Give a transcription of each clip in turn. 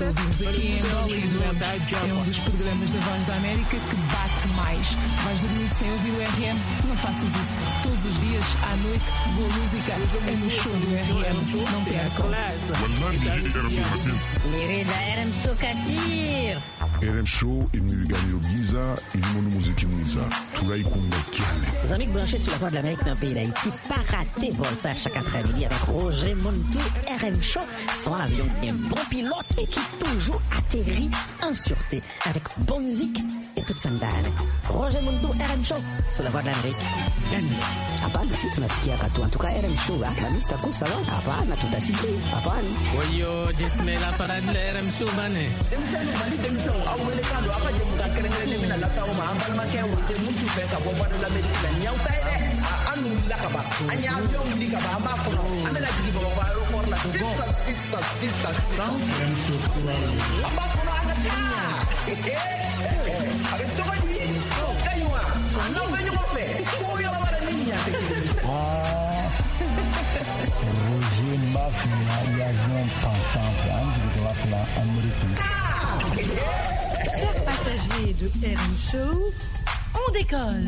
Show. Vimos aqui em Angola e adoramos. É um dos programas da Voz da América que bate mais. Vais dormir sem ouvir o RM? Não faças isso. Todos os dias, à noite, boa música é no show do RM. Não percam. Lirida RM Show Katir. RM Show, il me gagne au Giza, il me musique Giza. Tout là, il compte Les amis branchés sur la Voix de l'Amérique dans le pays d'Haïti, pas rater Volsaire chaque après-midi avec Roger Montou, RM Show, son avion bien bon pilote et qui toujours atterrit en sûreté avec bonne musique et toute sandale. Roger Montou, RM Show, sur la Voix de l'Amérique. Hapana, si tunasikia katu. En tout cas, RM Show, la mista kusa wa. Hapana, tutasikia. Hapana. Oyo, jismela parade la RM Show bane. Demisano bali demisano awelekano akaje mukakerengene mina la sawo ma ambal ma kewu te mutu fe ka bomba de l'Amérique la nyaw tayde anu la ka ba anya avion li ka ba ma ko amela jigi ba ba ro for la sissa RM Show amba ko ana ta avec to ba ni kaywa non ba ñu ko fe ko yo la wala ni nya Roger Mafia, l'avion pensant Chers passagers de RM Show, on décolle.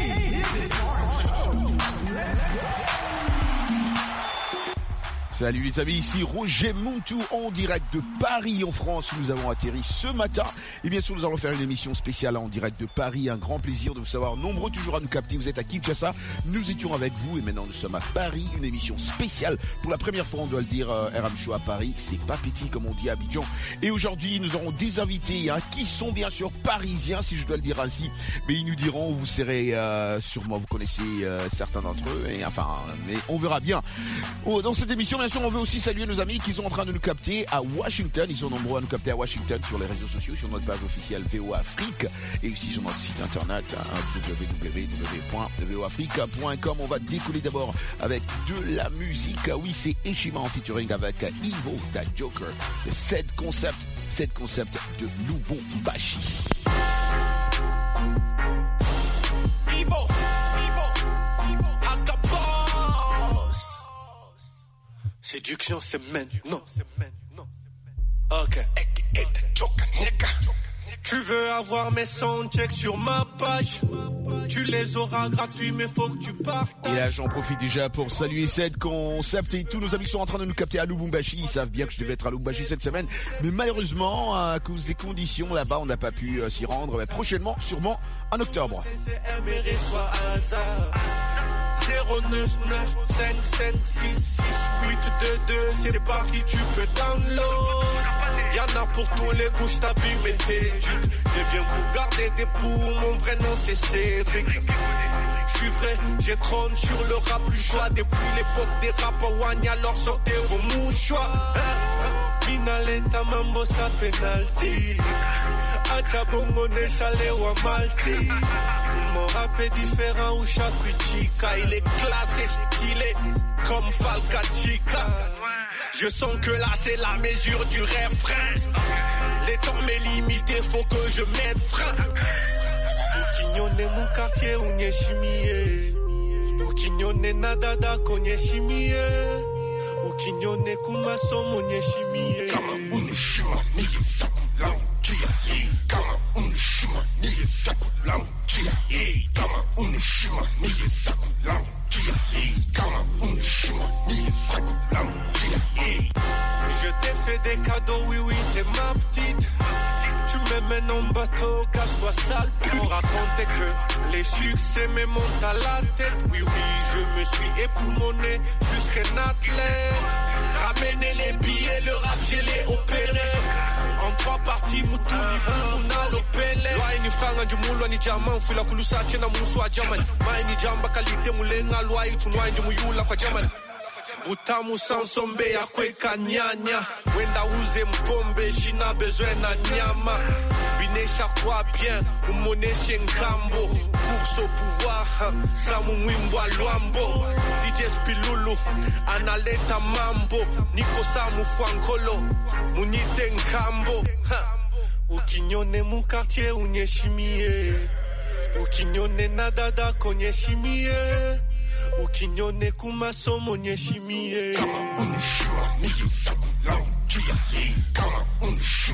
Salut les amis, ici Roger Montou en direct de Paris en France. Nous avons atterri ce matin et bien sûr nous allons faire une émission spéciale en direct de Paris. Un grand plaisir de vous savoir nombreux toujours à nous capter. Vous êtes à Kinshasa, nous étions avec vous et maintenant nous sommes à Paris. Une émission spéciale pour la première fois, on doit le dire, RM Show à Paris. C'est pas petit comme on dit à Abidjan. Et aujourd'hui nous aurons des invités qui sont bien sûr parisiens si je dois le dire ainsi. Mais ils nous diront, vous serez sûrement, vous connaissez certains d'entre eux. Et enfin, mais on verra bien. Dans cette émission bien sûr on veut aussi saluer nos amis qui sont en train de nous capter à Washington. Ils sont nombreux à nous capter à Washington sur les réseaux sociaux, sur notre page officielle VOA Afrique et aussi sur notre site internet www.voafrique.com. On va décoller d'abord avec de la musique. Oui, c'est Eshima en featuring avec Ivo Da Joker. Cette concept de Lubumbashi. Ivo Séduction, c'est maintenant. Ok. Tu veux avoir mes soundchecks sur ma page. Tu les auras gratuits, mais faut que tu partages. Et là, j'en profite déjà pour saluer cette concept et tous nos amis qui sont en train de nous capter à Lubumbashi. Ils savent bien que je devais être à Lubumbashi cette semaine. Mais malheureusement, à cause des conditions là-bas, on n'a pas pu s'y rendre. Mais prochainement, sûrement en octobre. 099 5566822, c'est parti, tu peux download. Y'en a pour tous les goûts, j't'abîme et t'éduque. Je viens vous garder des poux, mon vrai nom c'est Cédric. J'suis vrai, j'ai trône sur le rap plus choix. Depuis l'époque des rappeurs Wany, alors sortez vos mouchoirs. Minaleta mambo sa penalty. Acha bongo ne chale wa malti. Mon rap est différent ou chaque chica. Il est classé, stylé, comme Falca Chica. Je sens que là c'est la mesure du refrain. Les temps m'est limité, faut que je mette frein. Ukinyone mon quartier unye chimie. Ukinyone nadada konye chimie. Ukinyone kumasomo unye chimie. Kama unishima ni takulangia. Kama unishima ni takulangia. Kama unishima ni takulangia. Kama unishima ni takulangia. Je t'ai fait des cadeaux, oui, oui, t'es ma petite. Tu me mènes en bateau, cache-toi sale. On racontait que les succès me montent à la tête. Oui, oui, je me suis époumoné plus qu'un athlète. Ramener les billets, le rap, je l'ai opéré. En 3 parties, Mutuli, Fumuna, Lopele. Loi ni fanga jumulo ni jaman, fila kulusa chena muswa jaman. Mai ni jamba kalite mulenga, loi itunwa njumuyula kwa jaman. Utamu sansombe ya kweka nyanya. Wenda uze mpombe, shina besoin na nyama. Binesha kwa bien, umoneshe nkambo. Course au pouvoir, samu mwimbwa luambo. DJ Spilulu, analeta mambo. Niko samu fwankolo, munite nkambo. Ukinyone mu quartier unyeshimie. Ukinyone nadada konyeshimie. Ukinyone kumasomo nyeshimie. Kama unishima ni takulangia. Kama unishima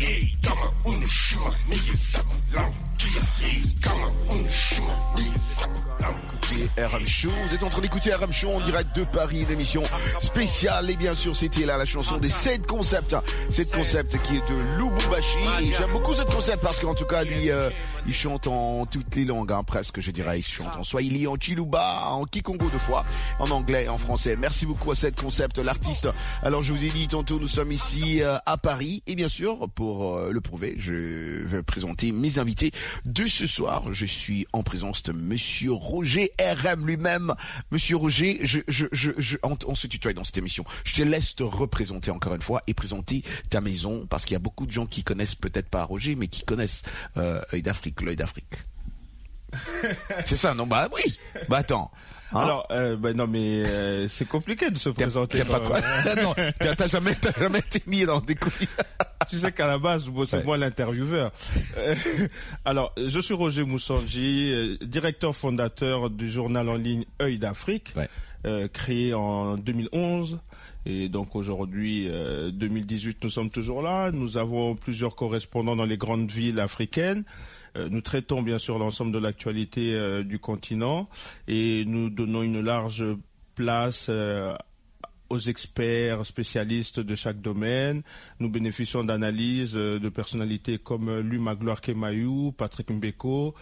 RM Show, vous êtes en train d'écouter RM Show en direct de Paris, une émission spéciale et bien sûr c'était là la chanson des 7 concepts. 7 concepts qui est de Lubumbashi et j'aime beaucoup cette concept parce qu'en tout cas lui il chante en toutes les langues presque je dirais, il chante en swahili, en chiluba, en kikongo deux fois, en anglais et en français. Merci beaucoup à cette concept, l'artiste. Alors je vous ai dit tantôt nous sommes ici à Paris et bien sûr pour le prouver je vais présenter mes invités de ce soir. Je suis en présence de Monsieur Roger RM lui-même. Monsieur Roger, on se tutoie dans cette émission. Je te laisse te représenter encore une fois et présenter ta maison parce qu'il y a beaucoup de gens qui connaissent peut-être pas Roger mais qui connaissent l'œil d'Afrique. C'est ça, non? Bah oui. Bah attends. Alors, non mais c'est compliqué de se présenter. T'as pas quoi. Non, t'as jamais été mis dans des couilles. Tu sais qu'à la base, c'est moi l'intervieweur. Alors, je suis Roger Moussanji, directeur fondateur du journal en ligne Œil d'Afrique, créé en 2011. Et donc aujourd'hui, 2018, nous sommes toujours là. Nous avons plusieurs correspondants dans les grandes villes africaines. Nous traitons bien sûr l'ensemble de l'actualité du continent et nous donnons une large place aux experts spécialistes de chaque domaine. Nous bénéficions d'analyses de personnalités comme Luma Gloire Kemayou, Patrick Mbeko.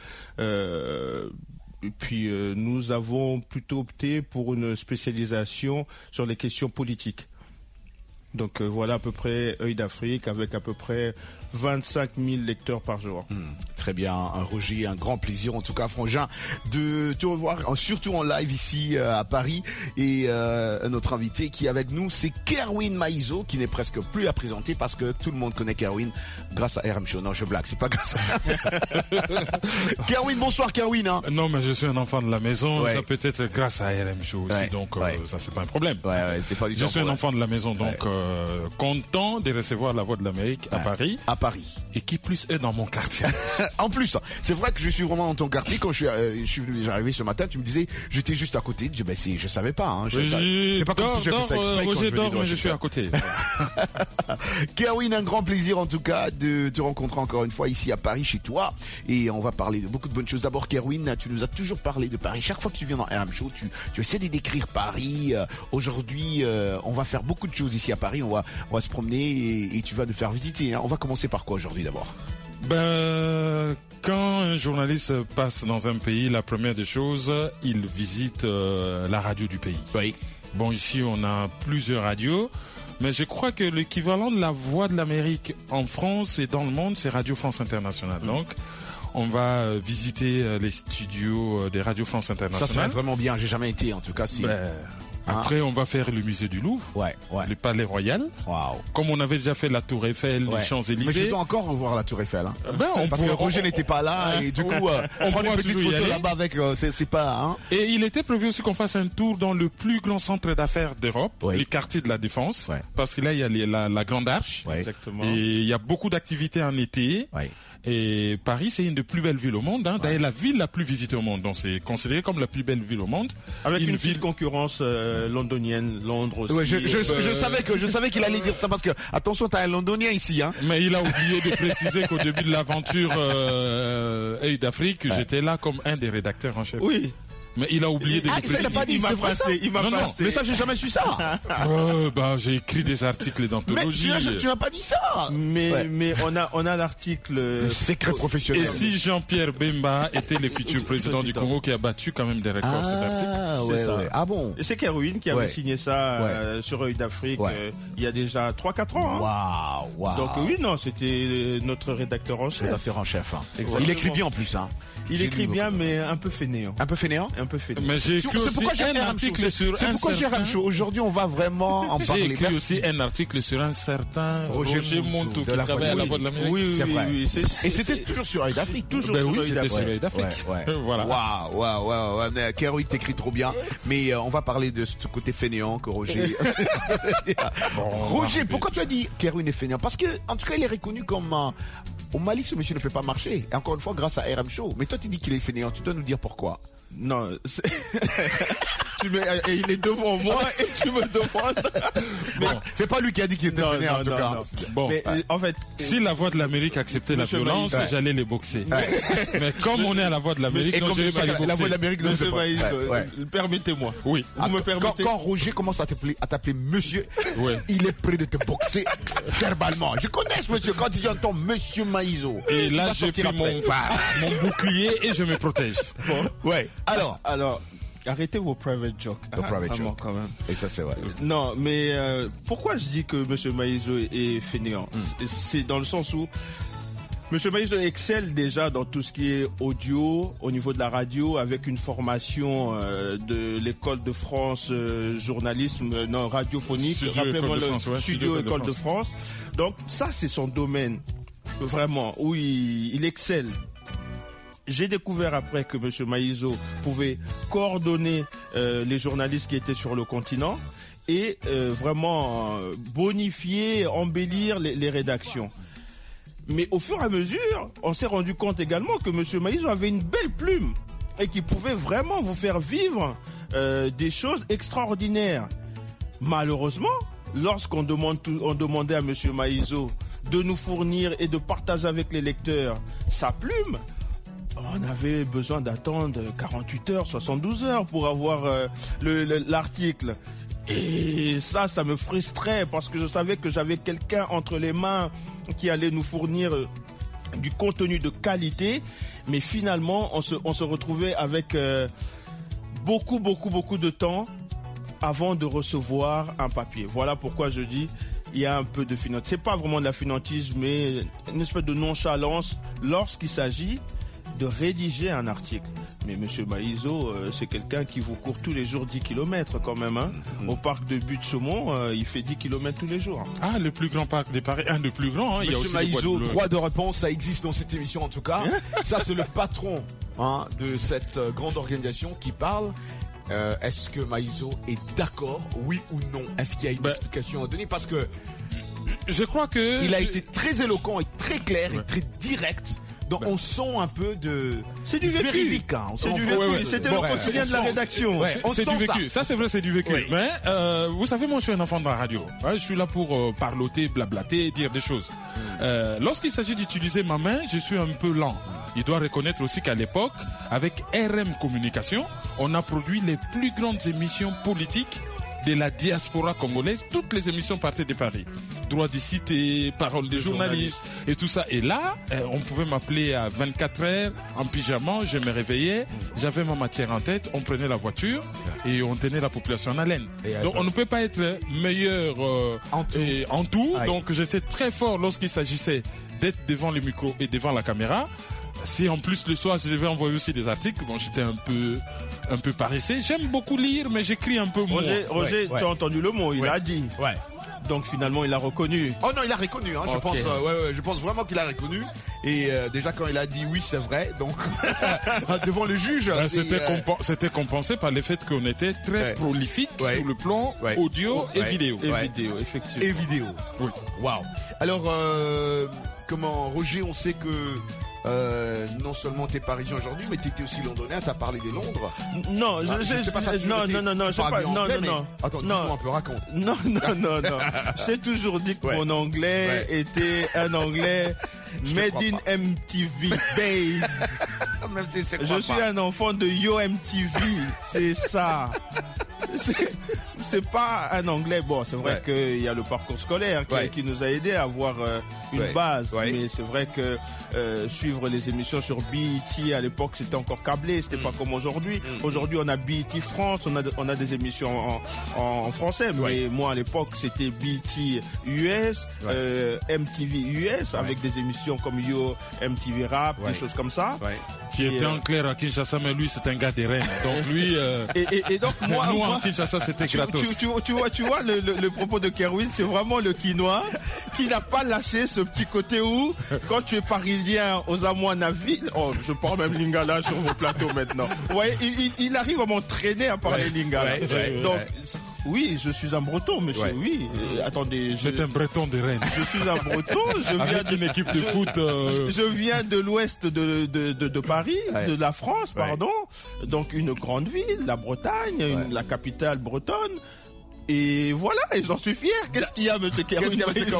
Et puis nous avons plutôt opté pour une spécialisation sur les questions politiques. Donc voilà à peu près Œil d'Afrique avec à peu près 25 000 lecteurs par jour. Très bien, Roger, un grand plaisir en tout cas, Frangin, de te revoir, surtout en live ici à Paris. Et notre invité qui est avec nous, c'est Kerwin Maïzo, qui n'est presque plus à présenter parce que tout le monde connaît Kerwin grâce à RM Show. Non, je blague, c'est pas grâce à Kerwin, bonsoir Kerwin. Non, mais je suis un enfant de la maison, ça peut être grâce à RM Show aussi, donc ça c'est pas un problème. C'est pas du tout. Je suis un enfant de la maison, donc content de recevoir la Voix de l'Amérique à Paris. Paris. Et qui plus est dans mon quartier. En plus, c'est vrai que je suis vraiment dans ton quartier. Quand j'arrivais ce matin, tu me disais, j'étais juste à côté. Je dis, je savais pas. C'est pas comme si je faisais ça exprès. Roger dort, mais je suis à côté. Kerwin, un grand plaisir en tout cas de te rencontrer encore une fois ici à Paris, chez toi. Et on va parler de beaucoup de bonnes choses. D'abord, Kerwin, tu nous as toujours parlé de Paris. Chaque fois que tu viens dans RM Show, tu essaies de décrire Paris. Aujourd'hui, on va faire beaucoup de choses ici à Paris. On va se promener et tu vas nous faire visiter. On va commencer par quoi aujourd'hui d'abord? Quand un journaliste passe dans un pays, la première des choses, il visite la radio du pays. Oui. Bon, ici on a plusieurs radios, mais je crois que l'équivalent de la Voix de l'Amérique en France et dans le monde, c'est Radio France Internationale. Donc, on va visiter les studios des Radio France Internationale. Ça serait vraiment bien, j'ai jamais été en tout cas. Après, on va faire le musée du Louvre, le Palais Royal. Comme on avait déjà fait la Tour Eiffel, les Champs-Élysées. Mais je dois encore revoir la Tour Eiffel. Parce que Roger n'était pas là et du coup, on prend une petite photo là-bas avec. C'est pas. Et il était prévu aussi qu'on fasse un tour dans le plus grand centre d'affaires d'Europe, les quartiers de la Défense, parce que là il y a la Grande Arche. Exactement. Et il y a beaucoup d'activités en été. Et Paris, c'est une des plus belles villes au monde. D'ailleurs, la ville la plus visitée au monde. Donc, c'est considéré comme la plus belle ville au monde. Avec une ville concurrence londonienne, Londres aussi. Je savais qu'il allait dire ça parce que attention, t'as un Londonien ici. Mais il a oublié de préciser qu'au début de l'aventure Œil d'Afrique, j'étais là comme un des rédacteurs en chef. Oui. Mais il a oublié de le préciser. Il m'a passé. Mais ça, j'ai jamais su ça. J'ai écrit des articles d'anthologie. Mais tu n'as pas dit ça. Mais on a l'article secret professionnel. Et si Jean-Pierre Bemba était le futur président du Congo qui a battu quand même des records, cet article. C'est ça. Ah bon. Et c'est Kerwin qui avait signé ça sur Œil d'Afrique il y a déjà 3-4 ans. Waouh. Donc oui, non, c'était notre rédacteur en chef. Rédacteur en chef. Il écrit bien en plus. Il écrit bien, mais un peu fainéant. Un peu fainéant. Mais j'ai écrit aussi un article sur un certain... C'est pourquoi j'ai RM Show. Aujourd'hui, on va vraiment en parler. J'ai écrit aussi un article sur un certain Roger Montou qui travaille à la Voix de l'Amérique. Oui, c'est vrai. Et c'était toujours sur Œil d'Afrique. C'était sur Œil d'Afrique. Voilà. Waouh. Kerwin t'écrit trop bien. Mais on va parler de ce côté fainéant que Roger... Roger, pourquoi tu as dit Kerwin est fainéant? Parce que, en tout cas, il est reconnu comme... Au Mali, ce monsieur ne peut pas marcher. Et encore une fois, grâce à RM Show. Mais toi, tu dis qu'il est fainéant. Tu dois nous dire pourquoi. Non, et il est devant moi et tu me demandes. Mais c'est pas lui qui a dit qu'il était vénère en tout cas. Bon, mais, en fait, si la voix de l'Amérique acceptait la violence, j'allais les boxer. Mais comme on est à la voix de l'Amérique, donc je vais pas les boxer. La voix de l'Amérique, non, permettez-moi. Oui. Vous me permettez. Quand Roger commence à t'appeler monsieur, il est prêt de te boxer verbalement. Je connais ce monsieur. Quand il entend monsieur Maïso. Et là, j'ai pris mon bouclier et je me protège. Bon. Ouais. Alors, arrêtez vos private jokes. Vraiment, quand même. Et ça, c'est vrai. Non, mais pourquoi je dis que M. Maïso est fainéant? C'est dans le sens où M. Maïso excelle déjà dans tout ce qui est audio, au niveau de la radio, avec une formation de l'école de France journalisme, radiophonique. Rappelez-moi le studio École de France. Donc ça, c'est son domaine, vraiment, où il excelle. J'ai découvert après que M. Maïso pouvait coordonner les journalistes qui étaient sur le continent et vraiment bonifier, embellir les rédactions. Mais au fur et à mesure, on s'est rendu compte également que M. Maïso avait une belle plume et qu'il pouvait vraiment vous faire vivre des choses extraordinaires. Malheureusement, lorsqu'on demandait à M. Maïso de nous fournir et de partager avec les lecteurs sa plume, on avait besoin d'attendre 48 heures, 72 heures pour avoir l'article. Et ça me frustrait parce que je savais que j'avais quelqu'un entre les mains qui allait nous fournir du contenu de qualité. Mais finalement, on se retrouvait avec beaucoup de temps avant de recevoir un papier. Voilà pourquoi je dis il y a un peu de finance. C'est pas vraiment de la finantise, mais une espèce de nonchalance lorsqu'il s'agit de rédiger un article. Mais M. Maïso, c'est quelqu'un qui vous court tous les jours 10 km quand même. Hein. Au parc de Butte-Saumon, il fait 10 km tous les jours. Ah, le plus grand parc des Paris, un des plus grands. Hein. M. Maïso, droit de réponse, ça existe dans cette émission en tout cas. Ça, c'est le patron de cette grande organisation qui parle. Est-ce que Maïso est d'accord, oui ou non? Est-ce qu'il y a une explication à donner? Parce que je crois que il a été très éloquent et très clair et très direct. Donc on sent un peu de... C'est du vécu. Véridique, hein. C'est du vécu. C'était le quotidien de la rédaction. C'est du vécu. Ça, c'est vrai, c'est du vécu. Mais vous savez, moi, je suis un enfant de la radio. Je suis là pour parloter, blablater, dire des choses. Lorsqu'il s'agit d'utiliser ma main, je suis un peu lent. Il doit reconnaître aussi qu'à l'époque, avec RM Communication, on a produit les plus grandes émissions politiques de la diaspora congolaise. Toutes les émissions partaient de Paris. Droit de cité, parole des journalistes et tout ça. Et là, on pouvait m'appeler à 24 heures en pyjama, je me réveillais, j'avais ma matière en tête, on prenait la voiture et on tenait la population en haleine. Donc on ne peut pas être meilleur en tout. Donc j'étais très fort lorsqu'il s'agissait d'être devant le micro et devant la caméra. Si en plus le soir je devais envoyer aussi des articles, bon j'étais un peu paresseux. J'aime beaucoup lire, mais j'écris un peu moins. Roger, tu as entendu le mot, il a dit. Ouais. Donc finalement il a reconnu. Oh non, il a reconnu. Hein, okay. Je pense vraiment qu'il a reconnu. Et déjà quand il a dit oui, c'est vrai. Donc devant le juge, c'était compensé par le fait qu'on était très prolifique sur le plan audio et vidéo. Vidéo, effectivement. Et vidéo. Oui. Waouh. Alors comment, Roger, on sait que non seulement t'es parisien aujourd'hui, mais t'étais aussi londonien. T'as parlé de Londres. Non, non. Attends, dis-moi un peu, raconte. Non. J'ai toujours dit que mon anglais était un anglais made in MTV base. Même si je suis un enfant de Yo MTV, c'est ça. C'est pas un anglais. Bon, c'est vrai qu'il y a le parcours scolaire qui nous a aidé à avoir une base. Mais c'est vrai que suivre les émissions sur BET à l'époque, c'était encore câblé. C'était pas comme aujourd'hui. Aujourd'hui, on a BET France, on a des émissions en français. Mais moi, à l'époque, c'était BET US, MTV US, avec des émissions comme Yo MTV Rap, des choses comme ça. Qui était en clair à Kinshasa, mais lui, c'est un gars des Rennes. Donc lui, et donc moi, nous en Kinshasa, c'était gratos. Tu vois le propos de Kerwin, c'est vraiment le quinoa qui n'a pas lâché ce petit côté où, quand tu es parisien aux Amois-Naville, je parle même lingala sur vos plateaux maintenant. Vous voyez, il arrive à m'entraîner à parler lingala. Donc, Oui, je suis un Breton, monsieur. Ouais. Oui, attendez. C'est un Breton de Rennes. Je suis un Breton. Avec une équipe de foot. Je viens de l'ouest de Paris, de la France, pardon. Donc une grande ville, la Bretagne, la capitale bretonne. Et voilà, et j'en suis fier. Qu'est-ce qu'il y a, monsieur Kerwin?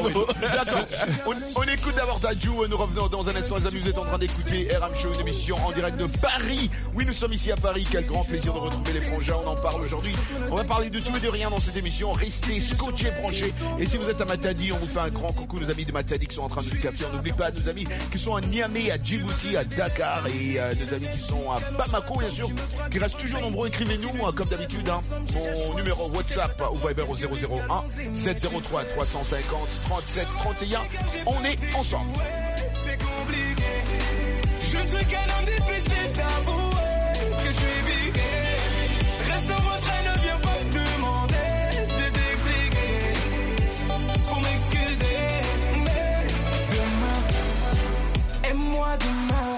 On écoute d'abord Dadju. Nous revenons dans un instant. Les amis, vous êtes en train d'écouter RM Show, une émission en direct de Paris. Oui, nous sommes ici à Paris. Quel grand plaisir de retrouver les frangins. On en parle aujourd'hui. On va parler de tout et de rien dans cette émission. Restez scotchés, branchés. Et si vous êtes à Matadi, on vous fait un grand coucou. Nos amis de Matadi qui sont en train de nous capter. On n'oublie pas nos amis qui sont à Niamey, à Djibouti, à Dakar et nos amis qui sont à Bamako, bien sûr, qui restent toujours nombreux. Écrivez-nous, comme d'habitude, mon numéro WhatsApp ou Viber au 001 703 350 37 31. On est ensemble. C'est compliqué. Je ne suis qu'un homme difficile d'avouer que je suis piqué. Reste en retrait, ne viens pas me demander de t'expliquer. Faut m'excuser, mais demain, aime-moi demain.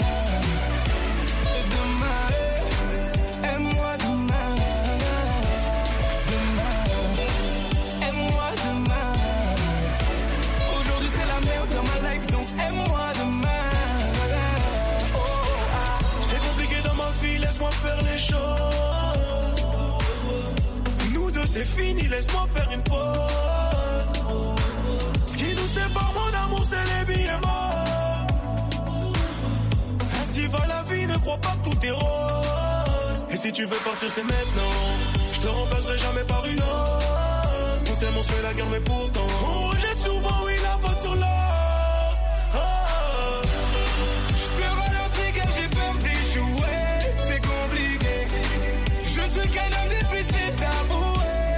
C'est fini, laisse-moi faire une pause. Ce qui nous sépare, mon amour, c'est les billets morts. Ainsi va la vie, ne crois pas que tout est rose. Et si tu veux partir, c'est maintenant. Je te remplacerai jamais par une autre. On s'aime, on se fait la guerre, mais pourtant on rejette souvent, oui, la faute sur l'autre. Je te ralentis car j'ai peur d'échouer. C'est compliqué. Je ne suis qu'un homme difficile d'avouer.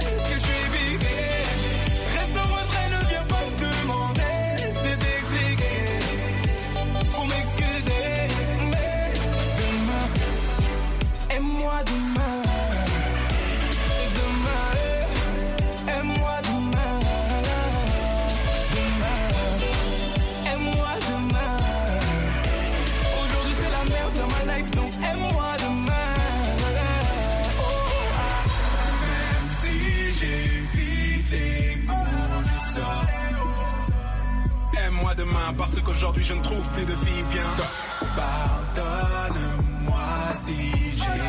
Demain, parce qu'aujourd'hui je ne trouve plus de filles bien. Stop. Pardonne-moi si j'ai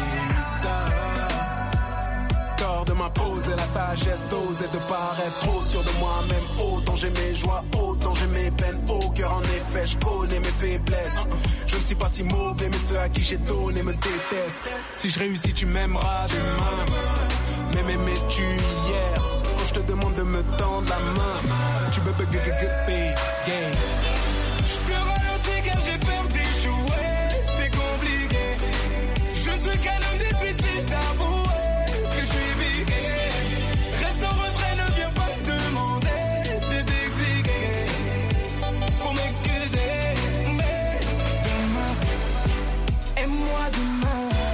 tort de m'imposer la sagesse d'oser de paraître trop sûr de moi-même. Autant j'ai mes joies, autant j'ai mes peines au cœur. En effet, je connais mes faiblesses. Je ne suis pas si mauvais, mais ceux à qui j'ai donné me détestent. Si je réussis, tu m'aimeras demain. Mais m'aimais-tu hier? Quand je te demande de me tendre la main, tu me bug. Je te ralentis car j'ai peur d'échouer. C'est compliqué. Je ne suis qu'un homme difficile d'avouer que je suis piqué. Reste en retrait, ne viens pas me demander de t'expliquer. Faut m'excuser, mais demain, aime-moi demain.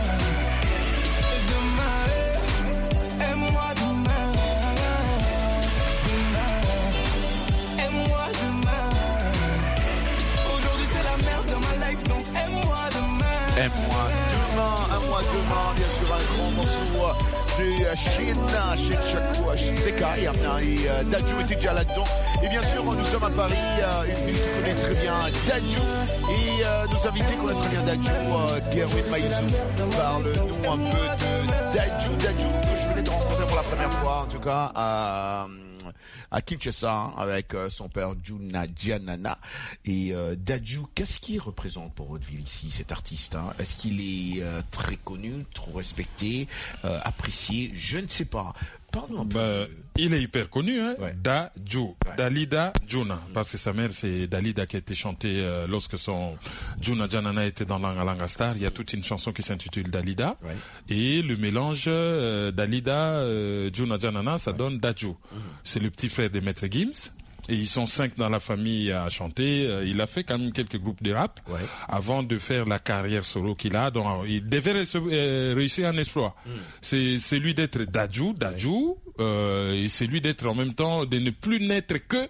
Un mois demain, bien sûr, un grand morceau de Shin Sekai et Dadju était déjà là-dedans. Et bien sûr, nous sommes à Paris, une ville qui connaît très bien Dadju. Et nos invités connaissent très bien Dadju. Kerwin Maïzou, parle-nous un peu de Dadju. Dadju, que je venais de rencontrer pour la première fois, en tout cas, à Kinshasa, avec son père Juna Janana. Et Dadju, qu'est-ce qu'il représente pour votre ville ici, cet artiste, hein? Est-ce qu'il est très connu, trop respecté, apprécié? Je ne sais pas. Pardon un peu. Il est hyper connu, hein. Ouais. Dadju, Dalida Juna, parce que sa mère c'est Dalida qui a été chantée lorsque son Juna Janana était dans Langa Star. Il y a toute une chanson qui s'intitule Dalida, et le mélange Dalida Juna Janana, ça donne Dadju. C'est le petit frère de Maître Gims. Et ils sont 5 dans la famille à chanter. Il a fait quand même quelques groupes de rap avant de faire la carrière solo qu'il a. Donc, il devait réussir un exploit. C'est celui d'être Dadju, et c'est lui d'être en même temps, de ne plus n'être que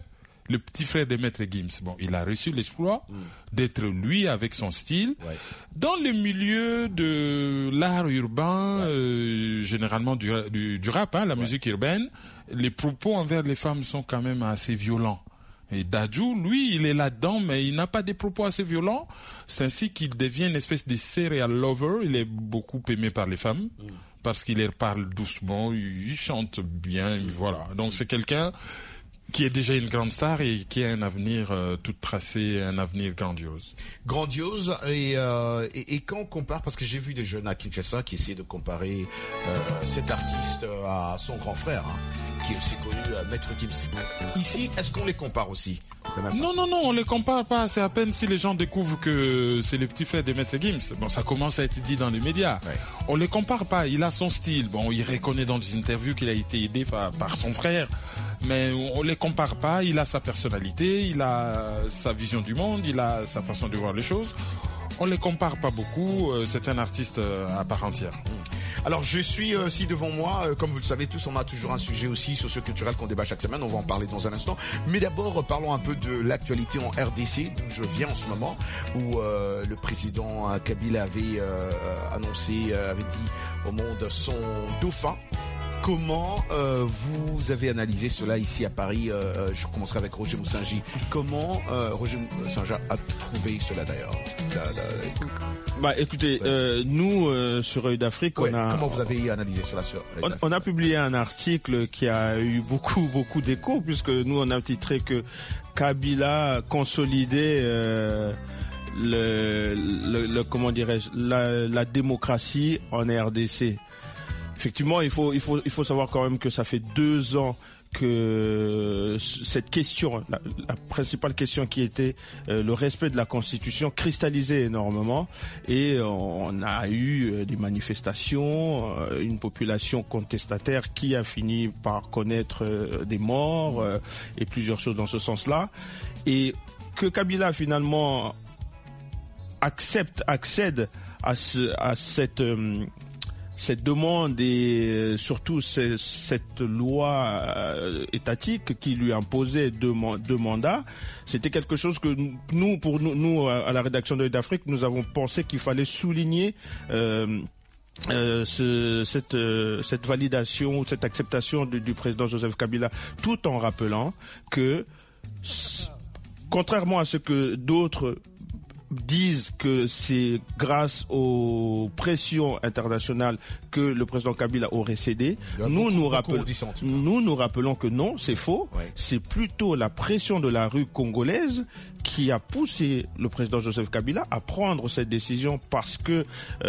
le petit frère de Maître Gims. Bon, il a reçu l'exploit d'être lui avec son style. Ouais. Dans le milieu de l'art urbain, généralement du rap, la musique urbaine, les propos envers les femmes sont quand même assez violents. Et Dadju, lui, il est là-dedans, mais il n'a pas des propos assez violents. C'est ainsi qu'il devient une espèce de serial lover. Il est beaucoup aimé par les femmes parce qu'il leur parle doucement, il chante bien, voilà. Donc c'est quelqu'un qui est déjà une grande star et qui a un avenir tout tracé, un avenir grandiose. Grandiose, et quand on compare, parce que j'ai vu des jeunes à Kinshasa qui essaient de comparer cet artiste à son grand frère, qui est aussi connu, Maître Gims. Ici, est-ce qu'on les compare aussi? Non, on les compare pas. C'est à peine si les gens découvrent que c'est le petit frère de Maître Gims. Bon, ça commence à être dit dans les médias. Ouais. On les compare pas. Il a son style. Bon, il reconnaît dans des interviews qu'il a été aidé par son frère. Mais on les compare pas. Il a sa personnalité, il a sa vision du monde, il a sa façon de voir les choses. On les compare pas beaucoup. C'est un artiste à part entière. Alors je suis aussi devant moi, comme vous le savez tous, on a toujours un sujet aussi socioculturel qu'on débat chaque semaine, on va en parler dans un instant. Mais d'abord, parlons un peu de l'actualité en RDC, d'où je viens en ce moment, où le président Kabila avait avait dit au monde son dauphin. Comment vous avez analysé cela ici à Paris? Je commencerai avec Roger Moussanji. Comment Roger Moussanji a trouvé cela d'ailleurs? Écoutez, nous sur Œil d'Afrique, comment vous avez analysé cela on a publié un article qui a eu beaucoup d'écho, puisque nous on a titré que Kabila consolidait comment dirais-je, la démocratie en RDC. Effectivement, il faut savoir quand même que ça fait 2 ans que cette question, la principale question qui était le respect de la Constitution, cristallisait énormément, et on a eu des manifestations, une population contestataire qui a fini par connaître des morts et plusieurs choses dans ce sens-là, et que Kabila finalement accède à cette demande et surtout cette loi étatique qui lui imposait 2 mandats, c'était quelque chose que nous à la rédaction de Œil d'Afrique, nous avons pensé qu'il fallait souligner cette validation, cette acceptation du président Joseph Kabila, tout en rappelant que, contrairement à ce que d'autres disent que c'est grâce aux pressions internationales que le président Kabila aurait cédé, nous rappelons que non, c'est faux. Ouais. C'est plutôt la pression de la rue congolaise qui a poussé le président Joseph Kabila à prendre cette décision, parce que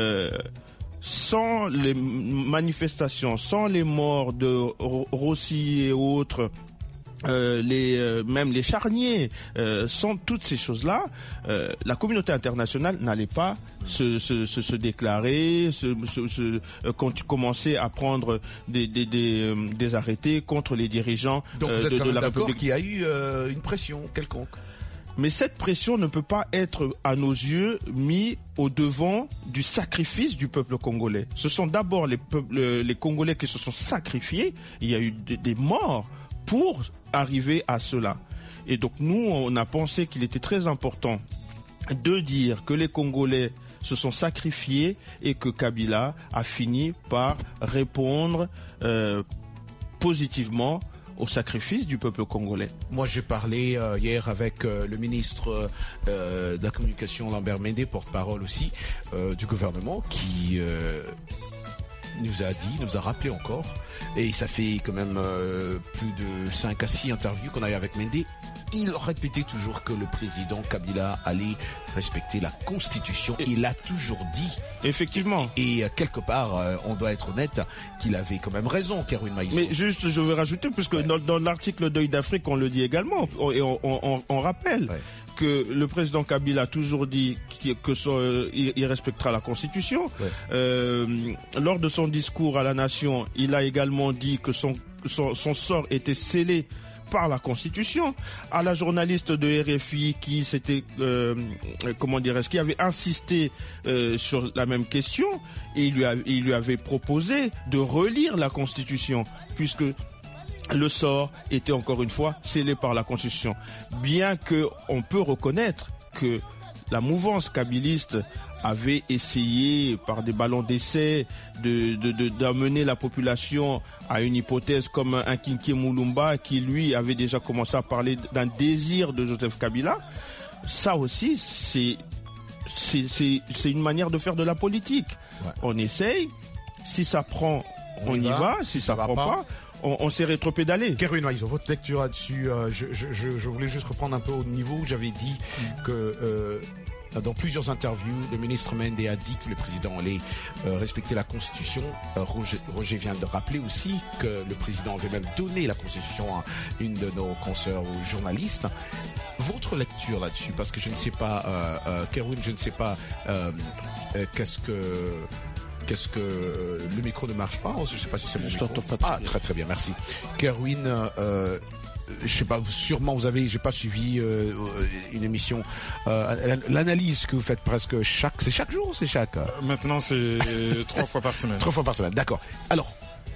sans les manifestations, sans les morts de Rossi et autres, même les charniers, sans toutes ces choses-là, la communauté internationale n'allait pas se déclarer, commencer à prendre des arrêtés contre les dirigeants Donc vous êtes de la République. République. Qu'il y a eu une pression quelconque. Mais cette pression ne peut pas être, à nos yeux, mise au devant du sacrifice du peuple congolais. Ce sont d'abord les Congolais qui se sont sacrifiés. Il y a eu des morts pour arriver à cela. Et donc nous, on a pensé qu'il était très important de dire que les Congolais se sont sacrifiés et que Kabila a fini par répondre positivement au sacrifice du peuple congolais. Moi, j'ai parlé hier avec le ministre de la Communication, Lambert Mende, porte-parole aussi du gouvernement, qui nous a rappelé encore, et ça fait quand même plus de 5 à 6 interviews qu'on a eu avec Mende. Il répétait toujours que le président Kabila allait respecter la Constitution. Il l'a toujours dit. Effectivement. Et quelque part, on doit être honnête, qu'il avait quand même raison, Keroun Maïso. Mais juste, je veux rajouter, puisque dans l'article d'Œil d'Afrique, on le dit également, et on rappelle que le président Kabila a toujours dit qu'il respectera la Constitution. Lors de son discours à la nation, il a également dit que son sort était scellé par la Constitution. À la journaliste de RFI qui qui avait insisté sur la même question, et il lui avait proposé de relire la Constitution, puisque le sort était encore une fois scellé par la Constitution. Bien que on peut reconnaître que la mouvance kabyliste avait essayé par des ballons d'essai d'amener la population à une hypothèse comme un Kinké Moulumba qui lui avait déjà commencé à parler d'un désir de Joseph Kabila. Ça aussi c'est une manière de faire de la politique. Ouais. On essaye, si ça prend, on y va, si ça prend pas, on s'est rétropédalé. Kerwin Maïso, votre lecture là-dessus, je voulais juste reprendre un peu au niveau où j'avais dit que dans plusieurs interviews, le ministre Mende a dit que le président allait respecter la Constitution. Roger vient de rappeler aussi que le président avait même donné la Constitution à une de nos consoeurs ou journalistes. Votre lecture là-dessus, parce que je ne sais pas, Kerwin, je ne sais pas qu'est-ce que le micro ne marche pas. Je ne sais pas si c'est mon micro. Très très bien, merci. Kerwin, je sais pas, sûrement j'ai pas suivi une émission, l'analyse que vous faites presque c'est chaque jour, c'est chaque. Maintenant c'est 3 fois par semaine. 3 fois par semaine, d'accord. Alors,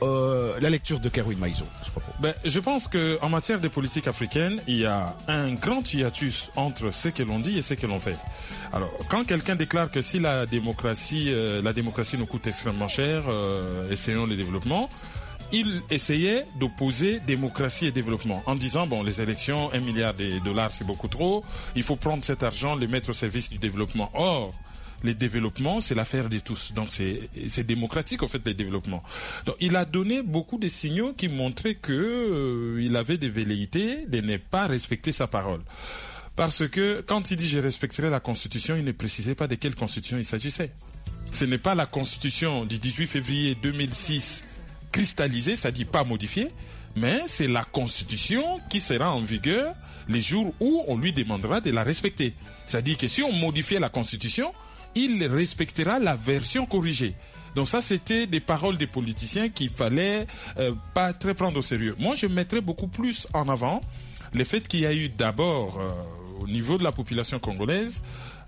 la lecture de Kerwin Maïso, à ce propos. Je pense que en matière de politique africaine, il y a un grand hiatus entre ce que l'on dit et ce que l'on fait. Alors, quand quelqu'un déclare que si la démocratie nous coûte extrêmement cher, essayons le développement. Il essayait d'opposer démocratie et développement en disant les élections, 1 milliard de dollars c'est beaucoup trop, il faut prendre cet argent, le mettre au service du développement. Or, les développements, c'est l'affaire de tous. Donc c'est démocratique en fait les développements. Donc il a donné beaucoup de signaux qui montraient que il avait des velléités de ne pas respecter sa parole. Parce que quand il dit je respecterai la Constitution, il ne précisait pas de quelle Constitution il s'agissait. Ce n'est pas la Constitution du 18 février 2006 cristallisée, c'est-à-dire pas modifiée, mais c'est la Constitution qui sera en vigueur les jours où on lui demandera de la respecter. C'est-à-dire que si on modifiait la Constitution, il respectera la version corrigée. Donc ça, c'était des paroles des politiciens qu'il fallait pas très prendre au sérieux. Moi, je mettrais beaucoup plus en avant le fait qu'il y a eu d'abord, au niveau de la population congolaise,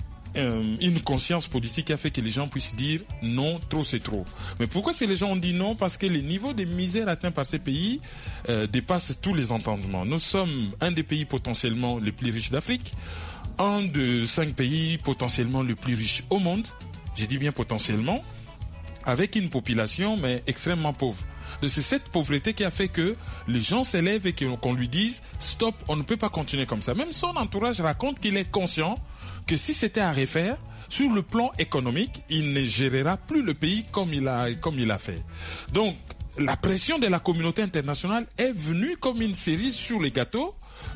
une conscience politique qui a fait que les gens puissent dire non, trop c'est trop. Mais pourquoi les gens ont dit non? Parce que les niveaux de misère atteints par ces pays dépassent tous les entendements. Nous sommes un des pays potentiellement les plus riches d'Afrique, un de 5 pays potentiellement les plus riches au monde, j'ai dit bien potentiellement, avec une population mais extrêmement pauvre. C'est cette pauvreté qui a fait que les gens s'élèvent et qu'on lui dise stop, on ne peut pas continuer comme ça. Même son entourage raconte qu'il est conscient que si c'était à refaire, sur le plan économique, il ne gérera plus le pays comme il a fait. Donc, la pression de la communauté internationale est venue comme une cerise sur les gâteaux,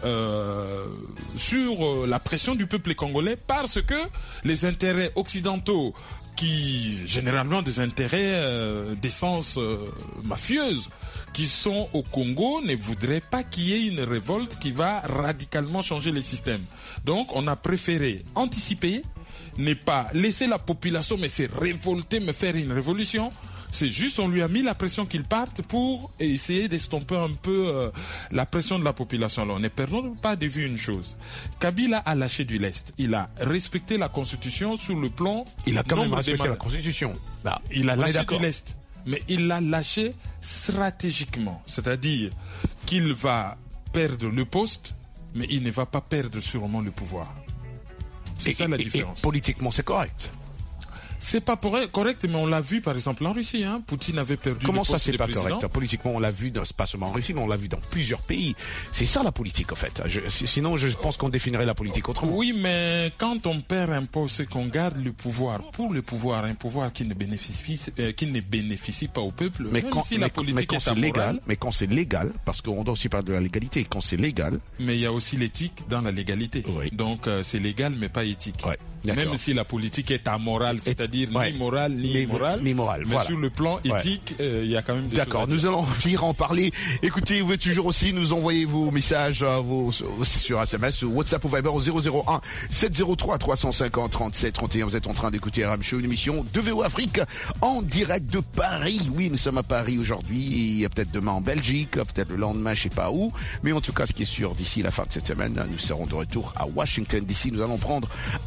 sur la pression du peuple congolais, parce que les intérêts occidentaux, qui généralement des intérêts d'essence mafieuse, qui sont au Congo, ne voudraient pas qu'il y ait une révolte qui va radicalement changer les systèmes. Donc on a préféré anticiper, ne pas laisser la population mais se révolter, me faire une révolution. C'est juste, on lui a mis la pression qu'il parte pour essayer d'estomper un peu la pression de la population. Alors, ne perdons pas de vue une chose. Kabila a lâché du lest. Il a respecté la Constitution sur le plan... Il a quand même respecté la Constitution. Là, il a lâché du lest. Mais il l'a lâché stratégiquement. C'est-à-dire qu'il va perdre le poste, mais il ne va pas perdre sûrement le pouvoir. C'est ça la différence. Et politiquement, c'est correct. C'est pas correct, mais on l'a vu par exemple en Russie. Poutine avait perdu le poste de président. Comment ça, c'est pas correct? Politiquement, on l'a vu, pas seulement en Russie, mais on l'a vu dans plusieurs pays. C'est ça la politique, en fait. Sinon, je pense qu'on définirait la politique autrement. Oui, mais quand on perd un poste et qu'on garde le pouvoir, pour le pouvoir, un pouvoir qui ne bénéficie pas au peuple, mais même si la politique est amorale. Mais quand c'est légal, parce qu'on doit aussi parler de la légalité, quand c'est légal. Mais il y a aussi l'éthique dans la légalité. Oui. Donc, c'est légal, mais pas éthique. Ouais. Même si la politique est amorale, c'est-à-dire ni morale ni immorale, mais voilà. Sur le plan éthique, il y a quand même des choses à dire. D'accord, nous allons venir en parler. Écoutez, vous pouvez toujours aussi nous envoyer vos messages sur SMS ou WhatsApp ou Viber au 001 703 350 37 31. Vous êtes en train d'écouter RM Show, une émission de VO Afrique en direct de Paris. Oui, nous sommes à Paris aujourd'hui, peut-être demain en Belgique, peut-être le lendemain, je sais pas où. Mais en tout cas, ce qui est sûr, d'ici la fin de cette semaine, nous serons de retour à Washington DC. Nous allons prendre un petit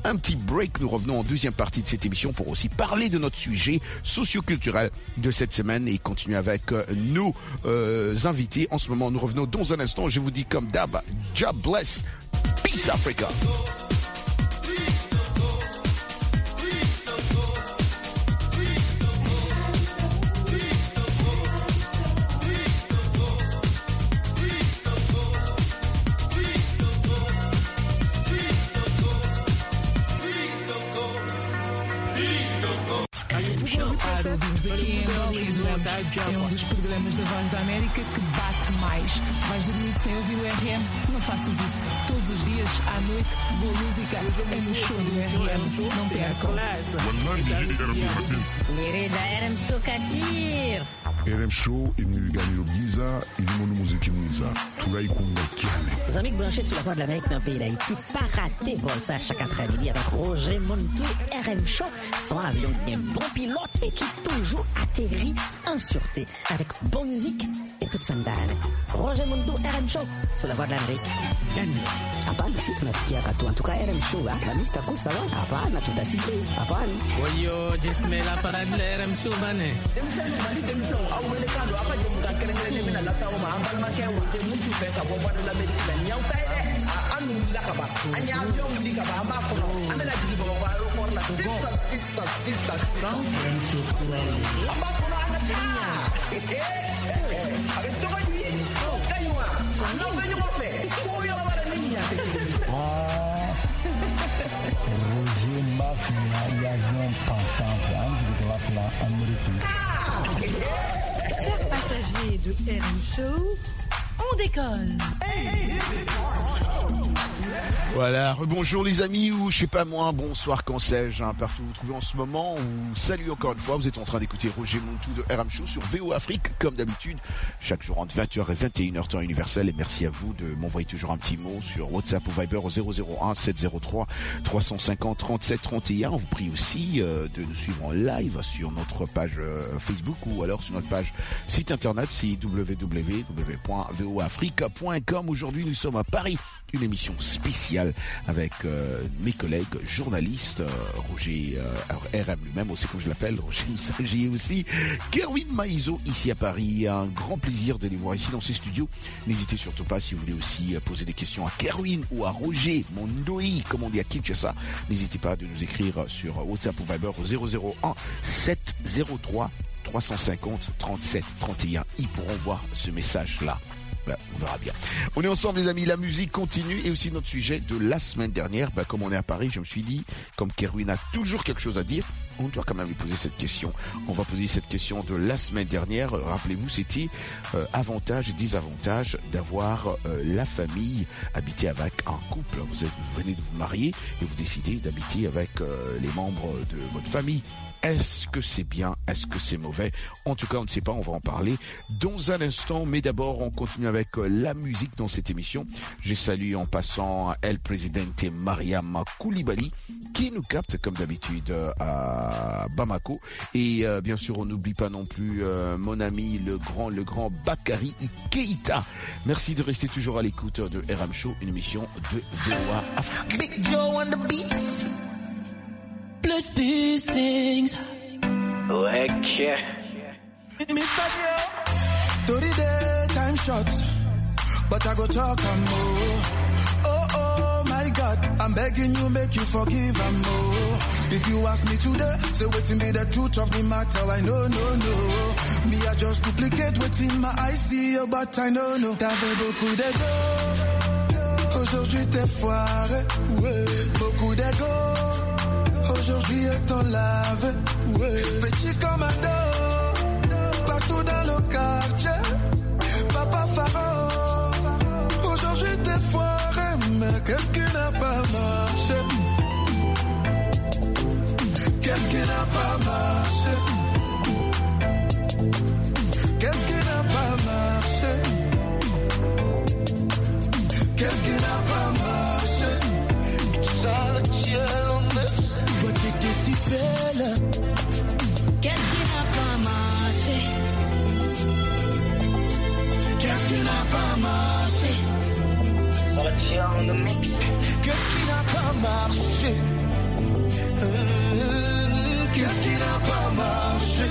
break. Nous revenons en deuxième partie de cette émission pour aussi parler de notre sujet socio-culturel de cette semaine et continuer avec nos invités. En ce moment, nous revenons dans un instant. Je vous dis comme d'hab, God bless, peace Africa. Aqui em Angola é um dos programas da Voz da América que bate mais. Vais dormir sem ouvir o RM? Não faças isso. Todos os dias, à noite, boa música é no show do RM. Não percam. RM Show imnigani Giza ilimono muziki mwiza tunaikunda kiane. Les amis branchés sur la Voix de l'Amérique dans le pays d'Haïti, pas rater vol ça chaque après-midi avec Roger Montou, RM Show, son avion qui est un bon pilote et qui toujours atterrit en sûreté avec bonne musique et toute sandale. Roger Montou, RM Show, sur la Voix de l'Amérique. Hapana, si tunasikia katu. En tout cas, RM Show, la mista kusa wa. Hapana, tutasikia. Hapana. Oyo, jismela parade la RM Show bane. Awelekando akajemuka kerengere mina la sawo ma ambalma ke wote mutu fe ka boba de l'Amérique la nyau taide anu la ka ba anya avion ndi ka ba ma kono amela jigi boba ro for la sisa amba kono ana tinya avec tout lui kaywa non venyo mo fe ko yo ba de ninya Roger Mafia, l'avion pensant de l'Amérique. Chers passagers de RM Show, on décolle. Voilà, rebonjour les amis, ou je sais pas moi, bonsoir, quand sais-je, partout où vous trouvez en ce moment, ou salut encore une fois, vous êtes en train d'écouter Roger Montou de RM Show sur VO Afrique, comme d'habitude, chaque jour entre 20h et 21h temps universel, et merci à vous de m'envoyer toujours un petit mot sur WhatsApp ou Viber au 001 703 350 37 31. On vous prie aussi de nous suivre en live sur notre page Facebook ou alors sur notre page site internet, c'est www.voafrique.com. Aujourd'hui, nous sommes à Paris. Une émission spéciale avec mes collègues journalistes, Roger RM lui-même aussi comme je l'appelle, Roger Moussonji et aussi Kerwin Maïzo ici à Paris. Un grand plaisir de les voir ici dans ces studios. N'hésitez surtout pas si vous voulez aussi poser des questions à Kerwin ou à Roger Mondoi, comme on dit à Kinshasa. N'hésitez pas de nous écrire sur WhatsApp ou Viber au 001 703 350 37 31. Ils pourront voir ce message-là. On verra bien. On est ensemble les amis, la musique continue et aussi notre sujet de la semaine dernière. Comme on est à Paris, je me suis dit, comme Kerwin a toujours quelque chose à dire, on doit quand même lui poser cette question. On va poser cette question de la semaine dernière. Rappelez-vous, c'était avantages et désavantages d'avoir la famille habiter avec un couple. Vous venez de vous marier et vous décidez d'habiter avec les membres de votre famille. Est-ce que c'est bien? Est-ce que c'est mauvais? En tout cas, on ne sait pas, on va en parler dans un instant. Mais d'abord, on continue avec la musique dans cette émission. Je salue en passant El Presidente Mariam Koulibaly qui nous capte comme d'habitude à Bamako. Et bien sûr, on n'oublie pas non plus mon ami, le grand Bakary Keïta. Merci de rester toujours à l'écoute de RM Show, une émission de VOA Afrique. Big Joe on the beats. Plus things. Okay. Mr. Joe. 30 day time shot, but I go talk and more. Oh my God, I'm begging you, make you forgive and more. If you ask me today, say waiting be the truth of the matter. I know, no. Me I just duplicate waiting my eyes see you, but I know, no. T'avais beaucoup d'ego. Aujourd'hui t'es foiré. Beaucoup d'ego. Aujourd'hui est en lave, petit commando, partout dans le quartier, papa pharaon. Aujourd'hui t'es foiré, mais qu'est-ce qui n'a pas marché? Qu'est-ce qui n'a pas marché? Qu'est-ce qui n'a pas marché? Qu'est-ce qui n'a pas marché? Qu'est-ce qui n'a pas marché? Qu'est-ce qui n'a pas marché? Sortir en mix. Qu'est-ce qui n'a pas marché? Qu'est-ce qui n'a pas marché?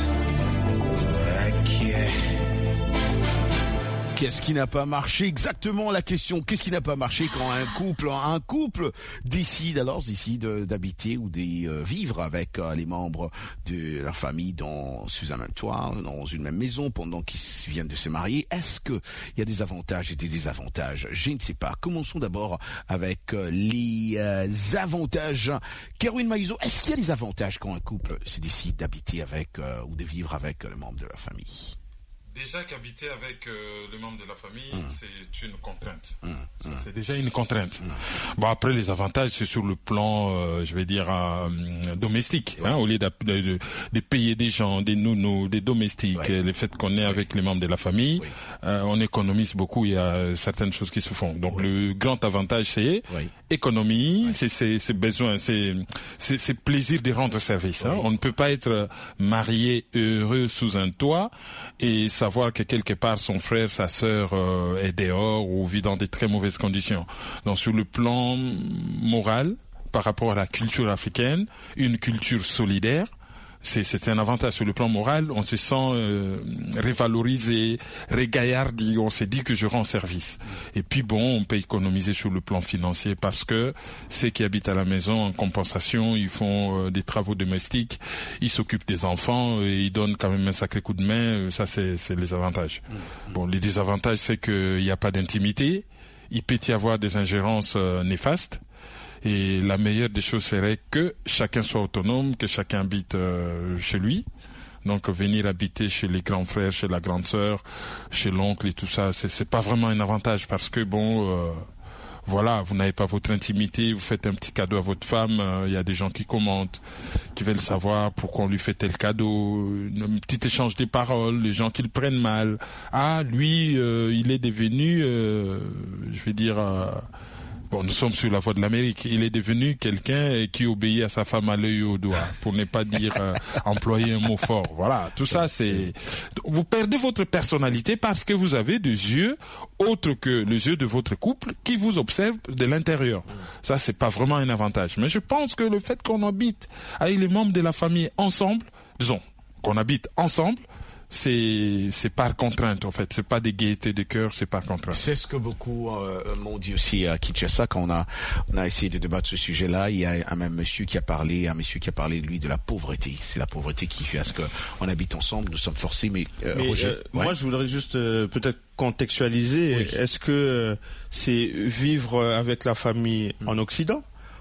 Qu'est-ce qui n'a pas marché? Exactement la question. Qu'est-ce qui n'a pas marché quand un couple décide d'habiter ou de vivre avec les membres de la famille sous un même toit, dans une même maison pendant qu'ils viennent de se marier? Est-ce que il y a des avantages et des désavantages? Je ne sais pas. Commençons d'abord avec les avantages. Kerwin Maïzo, est-ce qu'il y a des avantages quand un couple se décide d'habiter avec ou de vivre avec le membre de la famille? Déjà qu'habiter avec le membre de la famille, c'est une contrainte. Ça, c'est déjà une contrainte. Bon, après, les avantages, c'est sur le plan, je vais dire, domestique. Au lieu de payer des gens, des nounous, des domestiques, le fait qu'on est avec les membres de la famille, on économise beaucoup. Il y a certaines choses qui se font. Donc, le grand avantage, c'est économie, c'est besoin, c'est plaisir de rendre service. On ne peut pas être marié heureux sous un toit et savoir que quelque part son frère, sa sœur est dehors ou vit dans de très mauvaises conditions. Donc sur le plan moral, par rapport à la culture africaine, une culture solidaire, c'est un avantage. Sur le plan moral, on se sent révalorisé, régaillardi, on se dit que je rends service. Et puis bon, on peut économiser sur le plan financier parce que ceux qui habitent à la maison, en compensation, ils font des travaux domestiques, ils s'occupent des enfants, et ils donnent quand même un sacré coup de main. Ça, c'est les avantages. Bon, les désavantages, c'est qu'il n'y a pas d'intimité, il peut y avoir des ingérences néfastes. Et la meilleure des choses serait que chacun soit autonome, que chacun habite chez lui. Donc venir habiter chez les grands frères, chez la grande sœur, chez l'oncle et tout ça, c'est pas vraiment un avantage parce que voilà, vous n'avez pas votre intimité, vous faites un petit cadeau à votre femme, il y a des gens qui commentent, qui veulent savoir pourquoi on lui fait tel cadeau, un petit échange des paroles, les gens qui le prennent mal. Ah, lui, il est devenu, je vais dire... Bon, nous sommes sur la voie de l'Amérique. Il est devenu quelqu'un qui obéit à sa femme à l'œil et au doigt, pour ne pas dire employer un mot fort. Voilà, tout ça, c'est... Vous perdez votre personnalité parce que vous avez des yeux autres que les yeux de votre couple qui vous observent de l'intérieur. Ça, c'est pas vraiment un avantage. Mais je pense que le fait qu'on habite avec les membres de la famille ensemble, disons, qu'on habite ensemble, c'est par contrainte en fait, c'est pas des gaietés de cœur, c'est par contrainte. C'est ce que beaucoup m'ont dit aussi à Kinshasa quand on a essayé de débattre ce sujet-là. Il y a un monsieur qui a parlé lui de la pauvreté. C'est la pauvreté qui fait à ce qu'on habite ensemble, nous sommes forcés. Mais Roger, moi je voudrais juste peut-être contextualiser. Oui. Est-ce que c'est vivre avec la famille en Occident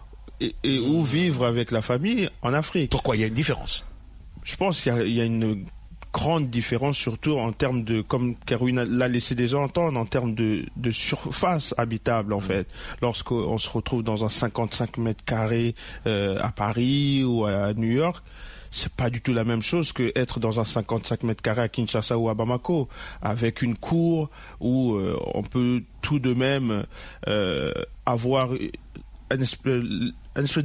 et ou vivre avec la famille en Afrique? Pourquoi il y a une différence? Je pense qu'il y a une grande différence, surtout en termes de, comme Kerwin l'a laissé déjà entendre, en termes de surface habitable en fait. Lorsqu'on se retrouve dans un 55 mètres carrés à Paris ou à New York, c'est pas du tout la même chose que être dans un 55 mètres carrés à Kinshasa ou à Bamako, avec une cour où on peut tout de même avoir une espèce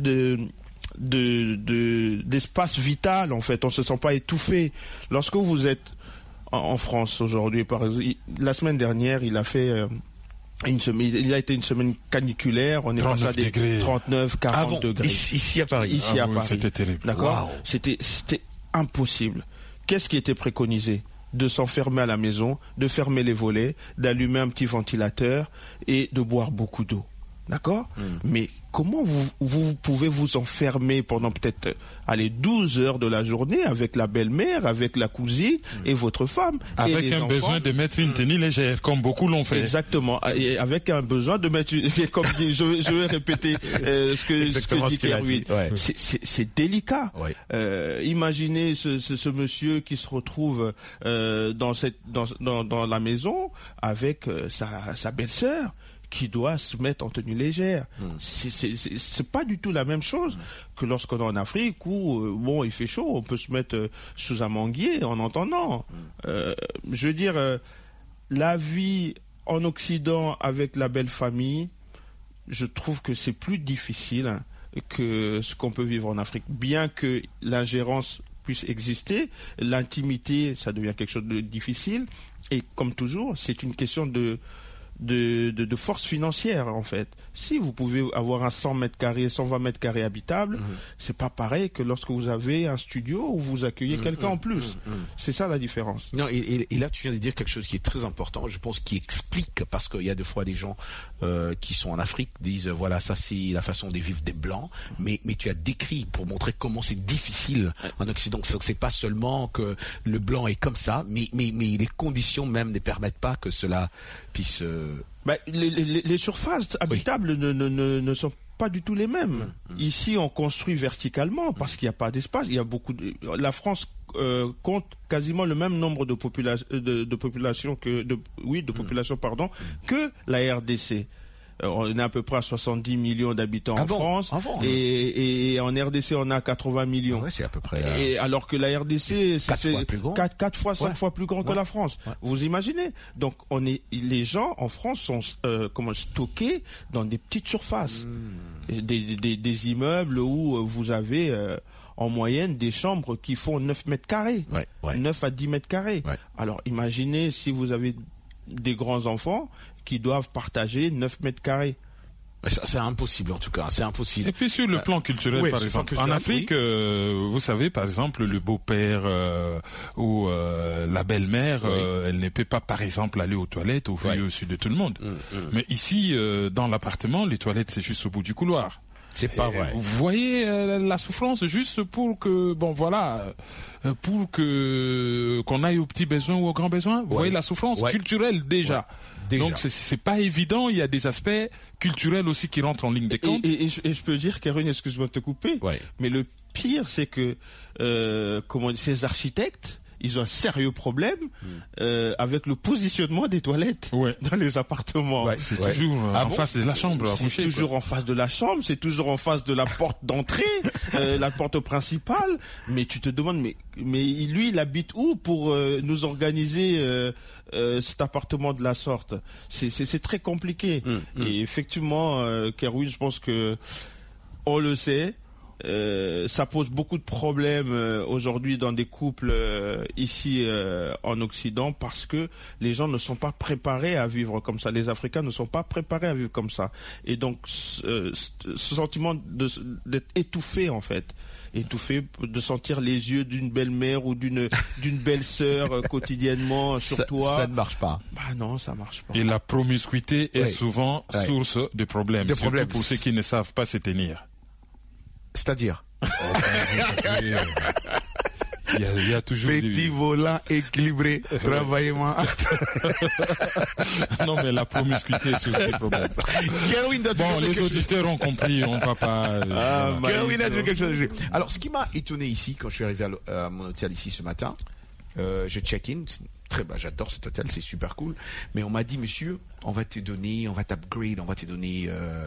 d'espace vital en fait. On se sent pas étouffé. Lorsque vous êtes en France aujourd'hui, par exemple, la semaine dernière, il a fait il a été une semaine caniculaire. On est passé à des 39, 40 degrés. Ici à Paris. Ici à Paris. C'était terrible. D'accord. Wow. C'était impossible. Qu'est-ce qui était préconisé? De s'enfermer à la maison, de fermer les volets, d'allumer un petit ventilateur et de boire beaucoup d'eau. D'accord? Mais comment vous pouvez vous enfermer pendant peut-être 12 heures de la journée avec la belle-mère, avec la cousine et votre femme avec et les un enfants. Besoin de mettre une tenue légère, comme beaucoup l'ont fait. Exactement. Et avec un besoin de mettre comme dit, je vais répéter ce que dit Kerwin. Ouais. C'est délicat. Ouais. Imaginez ce monsieur qui se retrouve dans la maison avec sa belle-sœur, qui doit se mettre en tenue légère. C'est pas du tout la même chose que lorsqu'on est en Afrique où, bon, il fait chaud, on peut se mettre sous un manguier en entendant. Je veux dire, la vie en Occident avec la belle famille, je trouve que c'est plus difficile que ce qu'on peut vivre en Afrique. Bien que l'ingérence puisse exister, l'intimité, ça devient quelque chose de difficile. Et comme toujours, c'est une question de de force financière en fait. Si vous pouvez avoir un 100 mètres carrés, 120 mètres carrés habitable, c'est pas pareil que lorsque vous avez un studio où vous accueillez quelqu'un en plus. C'est ça la différence. Non, et là tu viens de dire quelque chose qui est très important, je pense, qui explique, parce qu'il y a des fois des gens qui sont en Afrique disent voilà, ça c'est la façon de vivre des blancs, mais tu as décrit pour montrer comment c'est difficile en Occident. Donc c'est pas seulement que le blanc est comme ça, mais les conditions même ne permettent pas que cela puisse. Les surfaces habitables ne sont pas du tout les mêmes. Ici, on construit verticalement parce qu'il n'y a pas d'espace. Il y a la France compte quasiment le même nombre de population que la RDC. On est à peu près à 70 millions d'habitants en France. Et en RDC, on a 80 millions. C'est à peu près. Et alors que la RDC, c'est 4 fois, 5 fois plus grand que la France. Vous imaginez? Donc, les gens en France sont stockés dans des petites surfaces. Des immeubles où vous avez en moyenne des chambres qui font 9 mètres carrés. 9 à 10 mètres carrés. Alors, imaginez si vous avez des grands enfants qui doivent partager 9 mètres carrés. C'est impossible en tout cas, c'est impossible. Et puis sur le plan culturel, par exemple, en Afrique, vous savez, par exemple, le beau-père ou la belle-mère, elle ne peut pas, par exemple, aller aux toilettes au vu et au su de tout le monde. Mais ici, dans l'appartement, les toilettes, c'est juste au bout du couloir. C'est pas vrai. Vous voyez la souffrance juste pour que, qu'on aille aux petits besoins ou aux grands besoins. Vous voyez la souffrance culturelle déjà. Donc c'est pas évident. Il y a des aspects culturels aussi qui rentrent en ligne de compte. Et je peux dire, Karine, excuse-moi de te couper, mais le pire, c'est que ces architectes, ils ont un sérieux problème avec le positionnement des toilettes dans les appartements. C'est toujours en face de la chambre. C'est toujours en face de la chambre, c'est toujours en face de la porte d'entrée, la porte principale. Mais tu te demandes, mais lui, il habite où pour nous organiser cet appartement de la sorte? C'est très compliqué. Et effectivement, Kerwin, je pense que on le sait. Ça pose beaucoup de problèmes aujourd'hui dans des couples ici en Occident, parce que les gens ne sont pas préparés à vivre comme ça. Les Africains ne sont pas préparés à vivre comme ça. Et donc ce sentiment d'être étouffé en fait. Étouffé, de sentir les yeux d'une belle-mère ou d'une belle-sœur quotidiennement sur toi. Ça ne marche pas. Non, ça marche pas. Et la promiscuité est souvent source de problèmes, surtout pour ceux qui ne savent pas se tenir. C'est-à-dire il y a toujours petit volant équilibré, travaillement. Non, mais la promiscuité, c'est aussi le problème. Les auditeurs ont compris, on ne va pas. Kerwin a dit quelque chose. Alors, ce qui m'a étonné ici, quand je suis arrivé à mon hôtel ici ce matin, je check-in. J'adore cet hôtel, c'est super cool. Mais on m'a dit, monsieur, on va t'upgrade, on va te donner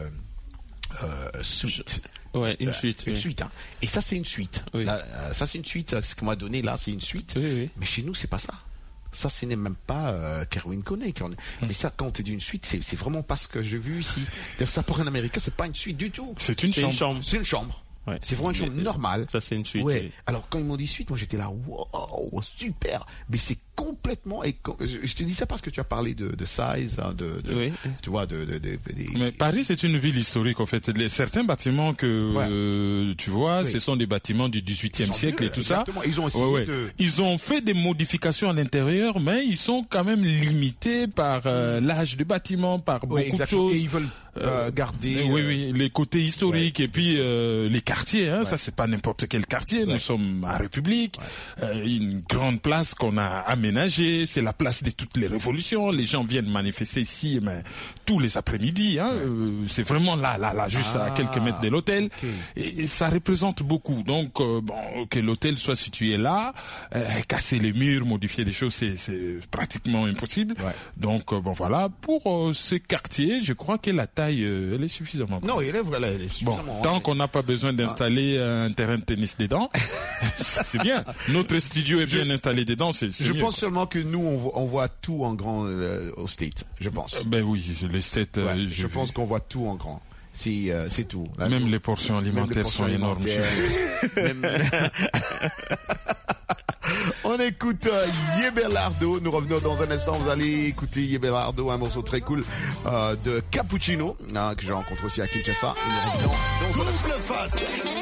suite. Une suite. Une suite, hein. Et ça, c'est une suite. Ça, c'est une suite. Ce qu'on m'a donné là, c'est une suite. Mais chez nous, c'est pas ça. Ça, ce n'est même pas Kerwin connaît. Mais ça, quand on te dit une suite, c'est vraiment pas ce que j'ai vu ici. Ça, pour un Américain, c'est pas une suite du tout. C'est une chambre. C'est une chambre. C'est vraiment une chambre normale. Ça, c'est une suite. Alors, quand ils m'ont dit suite, moi, j'étais là, wow, super. Mais c'est complètement, je te dis ça parce que tu as parlé de size, hein, tu vois, Mais Paris, c'est une ville historique, en fait. Certains bâtiments que, tu vois, ce sont des bâtiments du XVIIIe siècle et tout exactement. ça. Ils ont essayé Ils ont fait des modifications à l'intérieur, mais ils sont quand même limités par l'âge du bâtiment, par beaucoup de choses. Et ils veulent garder les côtés historiques et puis les quartiers, hein, ça c'est pas n'importe quel quartier. Nous sommes à République, une grande place qu'on a aménagée, c'est la place de toutes les révolutions. Les gens viennent manifester ici, mais tous les après-midi, hein, c'est vraiment là, juste à quelques mètres de l'hôtel, et ça représente beaucoup. Donc que l'hôtel soit situé là, casser les murs, modifier des choses, c'est pratiquement impossible. Donc voilà, pour ce quartier, je crois que la taille elle est suffisamment grande. Non, elle est suffisamment. Tant qu'on n'a pas besoin d'installer un terrain de tennis dedans, c'est bien. Notre studio est bien installé dedans, c'est Je mieux, pense seulement que nous, on voit tout en grand au State, je pense. Ben oui, les States. Je pense qu'on voit tout en grand. C'est tout. Là, même les portions alimentaires sont énormes. On On écoute Yebelardo. Nous revenons dans un instant. Vous allez écouter Yebelardo, un morceau très cool de Cappuccino, que j'ai rencontré aussi à Kinshasa. Et nous revenons dans un instant.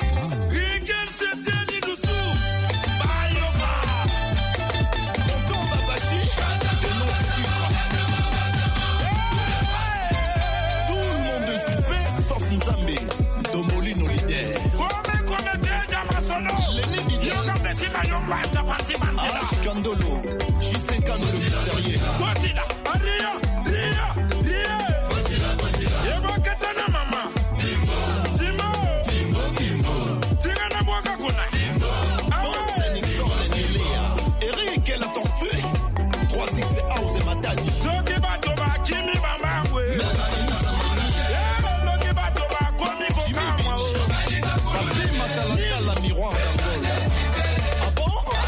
Scandolo, J50 le mystérieux. Eric et la tortue 3-6 house de Matadi. La miroir d'Angola. Ah bon?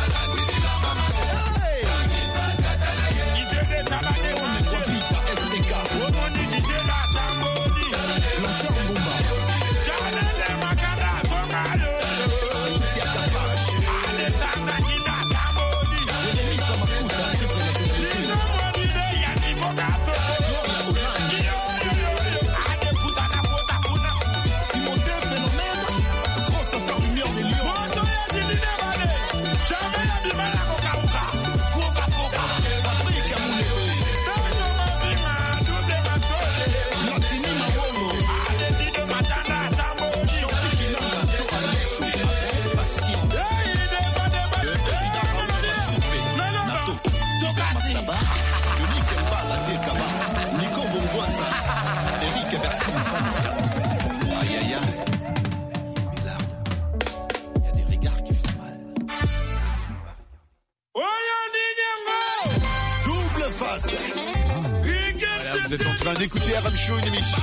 Vous êtes en train d'écouter RM Show, une émission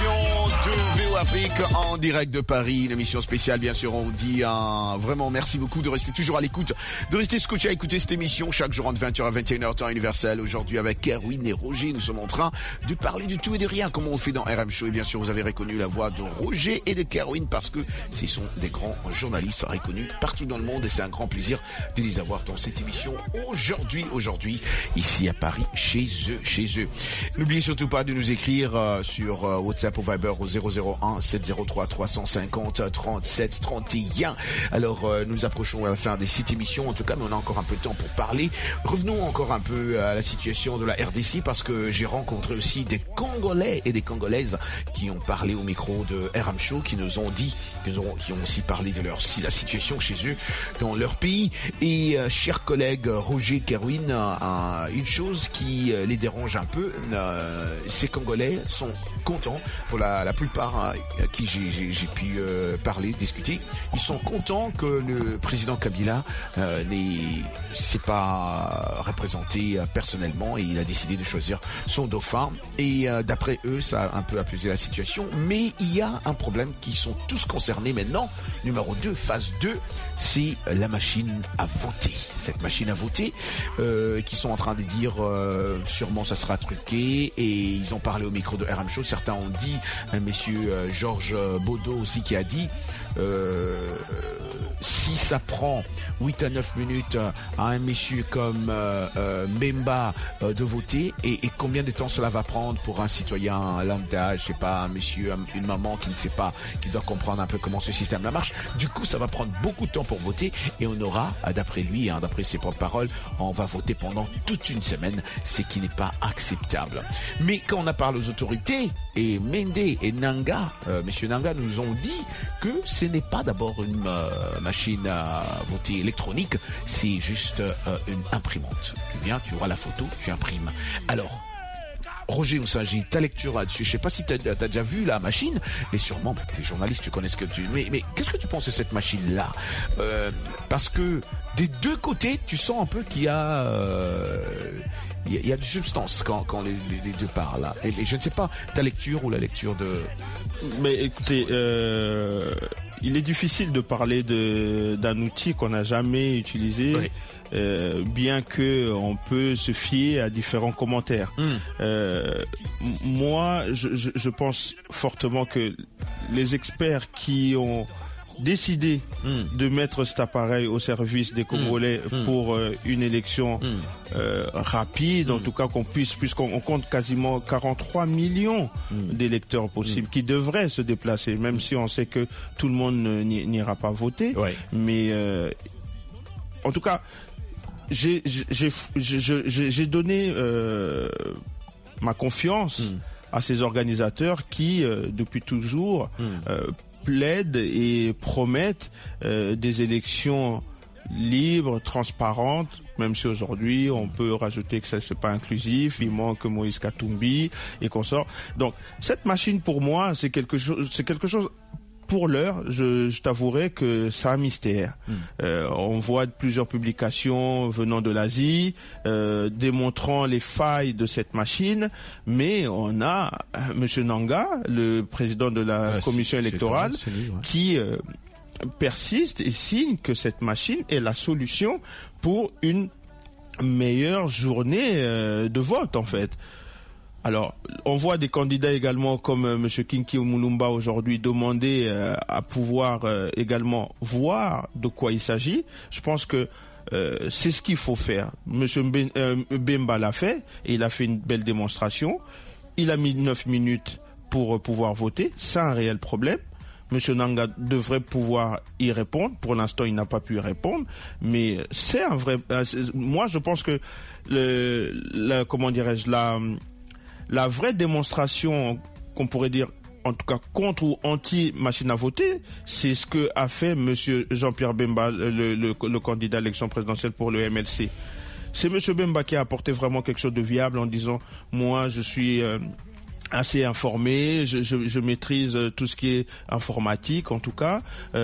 de VO Afrique en direct de Paris, une émission spéciale bien sûr. On vous dit vraiment merci beaucoup de rester toujours à l'écoute, de rester scotché à écouter cette émission chaque jour entre 20h à 21h temps universel. Aujourd'hui avec Kerwin et Roger, nous sommes en train de parler de tout et de rien comme on fait dans RM Show. Et bien sûr vous avez reconnu la voix de Roger et de Kerwin parce que ce sont des grands journalistes reconnus partout dans le monde et c'est un grand plaisir de les avoir dans cette émission aujourd'hui ici à Paris chez eux. N'oubliez surtout pas de nous écrire sur WhatsApp ou Viber au 001 703 350 37 31. Alors nous approchons à la fin de cette émission en tout cas, mais on a encore un peu de temps pour parler. Revenons encore un peu à la situation de la RDC parce que j'ai rencontré aussi des Congolais et des Congolaises qui ont parlé au micro de RM Show, qui nous ont dit, qui ont aussi parlé de la situation chez eux dans leur pays. Et chers collègues Roger, Kerwin, une chose qui les dérange un peu, ces Congolais sont contents, pour la plupart qui j'ai pu parler, discuter, ils sont contents que le président Kabila s'est pas représenté personnellement et il a décidé de choisir son dauphin. Et d'après eux, ça a un peu apaisé la situation, mais il y a un problème qui sont tous concernés maintenant. Numéro 2, phase 2, c'est la machine à voter. Cette machine à voter qui sont en train de dire sûrement ça sera truqué, et ils ont parlé au micro de RM Show. Certains ont dit, messieurs Georges Baudot aussi qui a dit si ça prend 8 à 9 minutes à un monsieur comme Mbemba de voter, et combien de temps cela va prendre pour un citoyen lambda, je sais pas, un monsieur, une maman qui ne sait pas, qui doit comprendre un peu comment ce système là marche. Du coup, ça va prendre beaucoup de temps pour voter, et on aura, d'après lui, d'après ses propres paroles, on va voter pendant toute une semaine, ce qui n'est pas acceptable. Mais quand on a parlé aux autorités, et Mende et Nanga, messieurs Nanga nous ont dit que ce n'est pas d'abord une machine à voter électronique, c'est juste une imprimante. Tu viens, tu vois la photo, tu imprimes. Alors, Roger Oussangi, ta lecture là-dessus, je sais pas si t'as déjà vu la machine, et sûrement, t'es journaliste, tu connais ce que tu... Mais qu'est-ce que tu penses de cette machine-là? Parce que des deux côtés, tu sens un peu qu'il y a... Il y a de substance quand les deux parlent là. Et je ne sais pas, ta lecture ou la lecture de... Mais écoutez, il est difficile de parler d'un outil qu'on n'a jamais utilisé, oui. Bien que on peut se fier à différents commentaires. Moi, je pense fortement que les experts qui ont décidé de mettre cet appareil au service des Congolais pour une élection rapide, en tout cas puisqu'on compte quasiment 43 millions d'électeurs possibles qui devraient se déplacer, même si on sait que tout le monde n'ira pas voter. Ouais. Mais en tout cas, j'ai donné ma confiance à ces organisateurs qui, depuis toujours, plaident et promettent des élections libres, transparentes, même si aujourd'hui on peut rajouter que ça c'est pas inclusif, il manque Moïse Katumbi et consorts. Donc cette machine pour moi c'est quelque chose. Pour l'heure, je t'avouerai que c'est un mystère. On voit plusieurs publications venant de l'Asie, démontrant les failles de cette machine, mais on a Monsieur Nanga, le président de la commission électorale, qui persiste et signe que cette machine est la solution pour une meilleure journée de vote, en fait. Alors, on voit des candidats également comme M. Kinki Mulumba aujourd'hui demander à pouvoir également voir de quoi il s'agit. Je pense que c'est ce qu'il faut faire. M. Bemba l'a fait et il a fait une belle démonstration. Il a mis 9 minutes pour pouvoir voter. C'est un réel problème. M. Nanga devrait pouvoir y répondre. Pour l'instant, il n'a pas pu y répondre. Mais c'est un vrai... Moi, je pense que la vraie démonstration qu'on pourrait dire, en tout cas contre ou anti-machine à voter, c'est ce que a fait Monsieur Jean-Pierre Bemba, le candidat à l'élection présidentielle pour le MLC. C'est Monsieur Bemba qui a apporté vraiment quelque chose de viable en disant « Moi, je suis assez informé, je maîtrise tout ce qui est informatique en tout cas,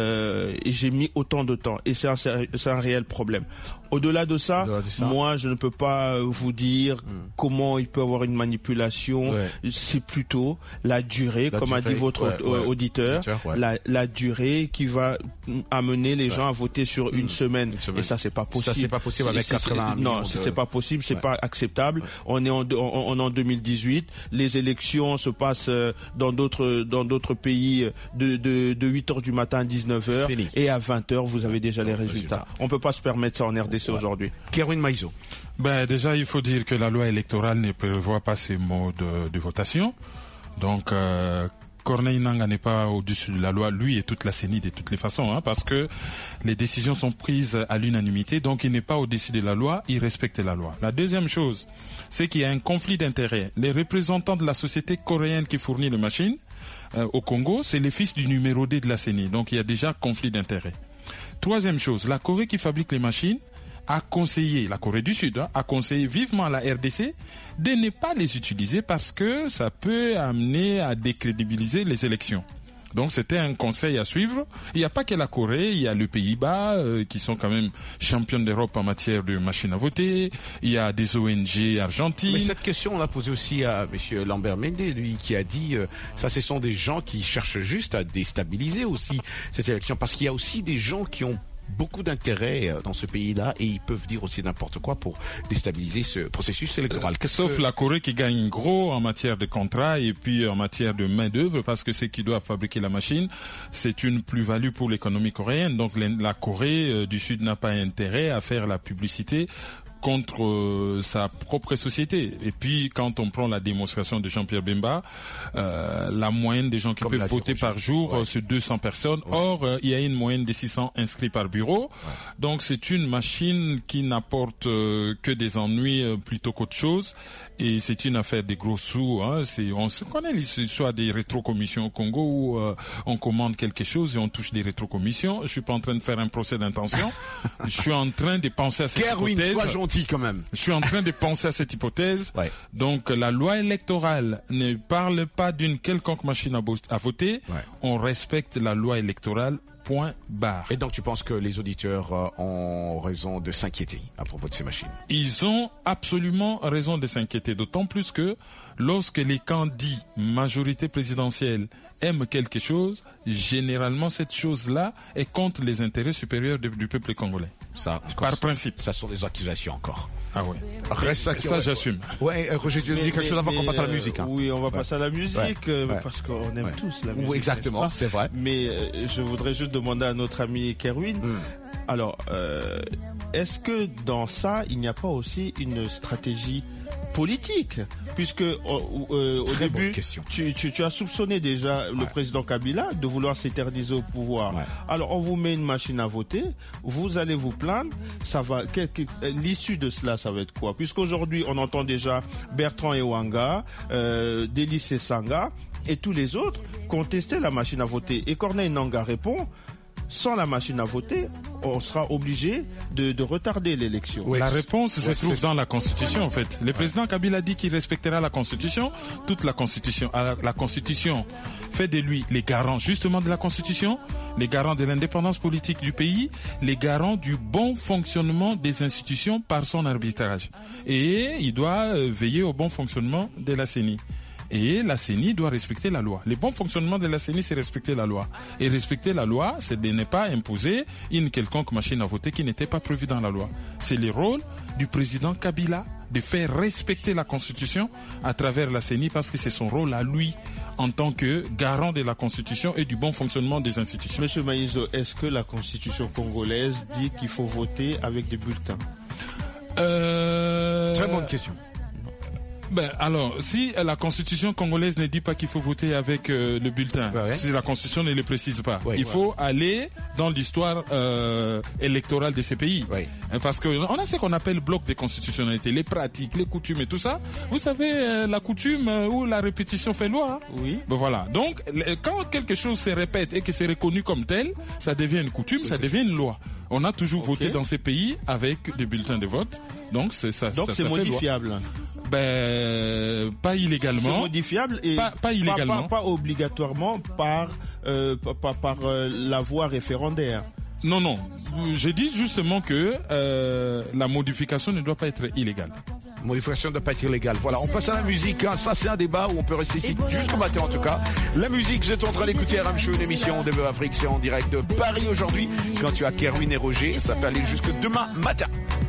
et j'ai mis autant de temps. » Et c'est un réel problème. Au-delà de ça, moi, je ne peux pas vous dire comment il peut avoir une manipulation. Ouais. C'est plutôt la durée, comme a dit votre auditeur, la durée qui va amener les gens à voter sur une semaine. Et ça, c'est pas possible. Ça, c'est pas possible avec 80 millions. Non, c'est pas possible, c'est pas acceptable. On est en 2018. Les élections se passent dans d'autres pays de 8h du matin à 19h. Fini. Et à 20h, vous avez déjà les résultats. On peut pas se permettre ça en RDC aujourd'hui. Kerwin Maïzo. Déjà, il faut dire que la loi électorale ne prévoit pas ces modes de votation. Donc, Corneille Nanga n'est pas au-dessus de la loi, lui et toute la CENI de toutes les façons, parce que les décisions sont prises à l'unanimité, donc il n'est pas au-dessus de la loi, il respecte la loi. La deuxième chose, c'est qu'il y a un conflit d'intérêts. Les représentants de la société coréenne qui fournit les machines au Congo, c'est les fils du numéro 2 de la CENI, donc il y a déjà conflit d'intérêts. Troisième chose, la Corée qui fabrique les machines a conseillé, la Corée du Sud, a conseillé vivement à la RDC de ne pas les utiliser parce que ça peut amener à décrédibiliser les élections. Donc c'était un conseil à suivre. Il n'y a pas que la Corée, il y a les Pays-Bas qui sont quand même championnes d'Europe en matière de machines à voter. Il y a des ONG argentines. Mais cette question, on l'a posée aussi à M. Lambert Mende, lui, qui a dit ça, ce sont des gens qui cherchent juste à déstabiliser aussi cette élection, parce qu'il y a aussi des gens qui ont beaucoup d'intérêt dans ce pays-là et ils peuvent dire aussi n'importe quoi pour déstabiliser ce processus électoral. Sauf la Corée qui gagne gros en matière de contrat et puis en matière de main-d'œuvre, parce que ceux qui doivent fabriquer la machine, c'est une plus-value pour l'économie coréenne. Donc la Corée du Sud n'a pas intérêt à faire la publicité contre sa propre société. Et puis quand on prend la démonstration de Jean-Pierre Bemba, la moyenne des gens qui peuvent voter par jour, c'est 200 personnes. Or, il y a une moyenne de 600 inscrits par bureau. Donc c'est une machine qui n'apporte que des ennuis plutôt qu'autre chose. Et c'est une affaire des gros sous. On se connaît l'histoire des rétrocommissions au Congo où on commande quelque chose et on touche des rétrocommissions. Je suis pas en train de faire un procès d'intention. Je suis en train de penser à cette hypothèse. Quand même. Je suis en train de penser à cette hypothèse. Donc la loi électorale ne parle pas d'une quelconque machine à voter. On respecte la loi électorale. Point barre. Et donc tu penses que les auditeurs ont raison de s'inquiéter à propos de ces machines? Ils ont absolument raison de s'inquiéter, d'autant plus que lorsque les candidats majorité présidentielle aiment quelque chose, généralement cette chose-là est contre les intérêts supérieurs du peuple congolais. Ça, par principe. Ça sont des accusations encore. Ah ouais. Ça j'assume. Ouais, Roger, tu veux dire quelque chose avant qu'on passe à la musique, hein. Oui, on va passer à la musique, parce qu'on aime tous la musique. Oui, exactement, c'est vrai. Mais je voudrais juste demander à notre ami Kerwin, alors, est-ce que dans ça, il n'y a pas aussi une stratégie politique, puisque au début tu as soupçonné déjà le président Kabila de vouloir s'éterniser au pouvoir. Alors on vous met une machine à voter, vous allez vous plaindre, ça va l'issue de cela, ça va être quoi? Puisqu'aujourd'hui on entend déjà Bertrand Ewanga, Délice Sanga et tous les autres contester la machine à voter, et Corneille Nangaa répond: sans la machine à voter, on sera obligé de retarder l'élection. Oui. La réponse se trouve dans la Constitution, en fait. Le président Kabila dit qu'il respectera la Constitution, toute la Constitution. La Constitution fait de lui les garants justement de la Constitution, les garants de l'indépendance politique du pays, les garants du bon fonctionnement des institutions par son arbitrage. Et il doit veiller au bon fonctionnement de la CENI. Et la CENI doit respecter la loi. Le bon fonctionnement de la CENI, c'est respecter la loi. Et respecter la loi, c'est de ne pas imposer une quelconque machine à voter qui n'était pas prévue dans la loi. C'est le rôle du président Kabila de faire respecter la Constitution à travers la CENI, parce que c'est son rôle à lui en tant que garant de la Constitution et du bon fonctionnement des institutions. Monsieur Maïzo, est-ce que la Constitution congolaise dit qu'il faut voter avec des bulletins? Très bonne question. Ben alors, si la Constitution congolaise ne dit pas qu'il faut voter avec le bulletin, si la Constitution ne le précise pas, il faut aller dans l'histoire électorale de ces pays, parce que on a ce qu'on appelle bloc de constitutionnalité, les pratiques, les coutumes et tout ça. Vous savez, la coutume ou la répétition fait loi. Oui. Ben voilà. Donc, quand quelque chose se répète et que c'est reconnu comme tel, ça devient une coutume, ça devient une loi. On a toujours voté dans ces pays avec des bulletins de vote. Donc c'est ça. Donc c'est modifiable. Ben pas illégalement. C'est modifiable et pas illégalement. Pas obligatoirement par la voie référendaire. Non. Je dis justement que la modification ne doit pas être illégale. Modification ne doit pas être illégale. Voilà, on passe à la musique, hein. Ça c'est un débat où on peut rester ici jusqu'au matin en tout cas. La musique, vous êtes en train d'écouter RM Show, une émission de Afrique, c'est en direct de Paris aujourd'hui. Quand tu as Kerwin et Roger, ça peut aller jusque demain matin.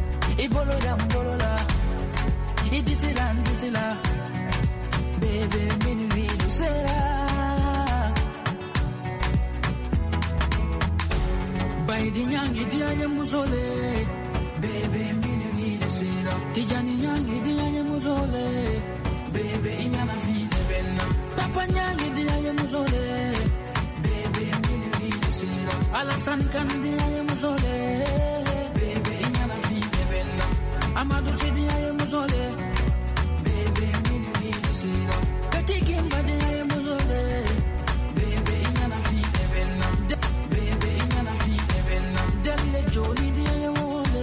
Tijani nyangi dianye muzole, bebe inyana fine benna. Papa nyangi dianye muzole, bebe mini sera. Alassane kan dianye muzole, bebe inyana fine benna. Amadou si dianye muzole, bebe mini sera. Petit Kimba dianye muzole, bebe inyana fine benna. Bebe inyana fine benna. Delle Joni dianye muzole.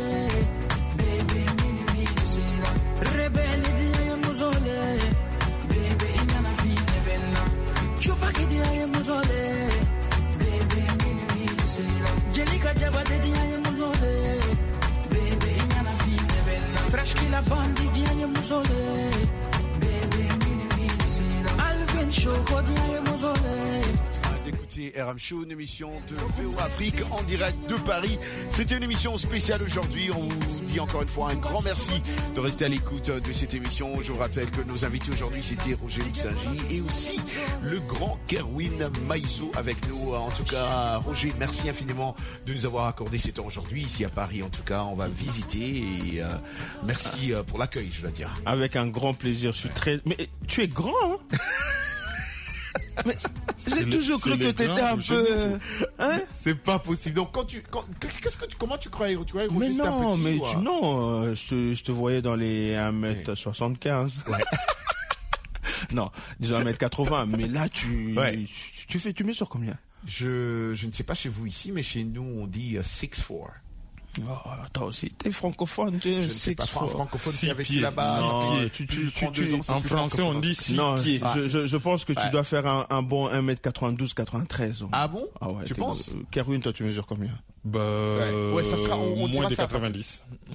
Rebelle diye muzole, bebe inyana fine benna. Chupaki diye muzole, bebe mini sera. Jelika Jabade diye muzole, bebe inyana fine benna. Fresh Killa Bandi diye muzole, bebe mini sera. Alvin Shoko diye muzole. D'écouter RM Show, une émission de VO Afrique en direct de Paris. C'était une émission spéciale aujourd'hui. On vous dit encore une fois un grand merci de rester à l'écoute de cette émission. Je vous rappelle que nos invités aujourd'hui, c'était Roger Musangi et aussi le grand Kerwin Maïzo avec nous. En tout cas, Roger, merci infiniment de nous avoir accordé ces temps aujourd'hui ici à Paris. En tout cas, on va visiter et merci pour l'accueil, je dois dire. Avec un grand plaisir. Je suis très... Mais tu es grand, hein? Mais j'ai toujours cru que t'étais un peu, hein? C'est pas possible. Donc comment tu croyais? Tu croyais mais non, un petit, je te voyais dans les 1m75. Ouais. Non, disons 1m80. Mais là, tu mesures combien? Je ne sais pas chez vous ici, mais chez nous, on dit 6'4". Oh, toi aussi, t'es francophone, tu je ne sais pas francophone qui avait là-bas. En français, on dit 6 pieds. Je pense que tu dois faire un bon 1m92, 93. Ah bon? Ah ouais, tu penses? Kerwin, toi, tu mesures combien? Bah, ouais, ça sera, moins de 90.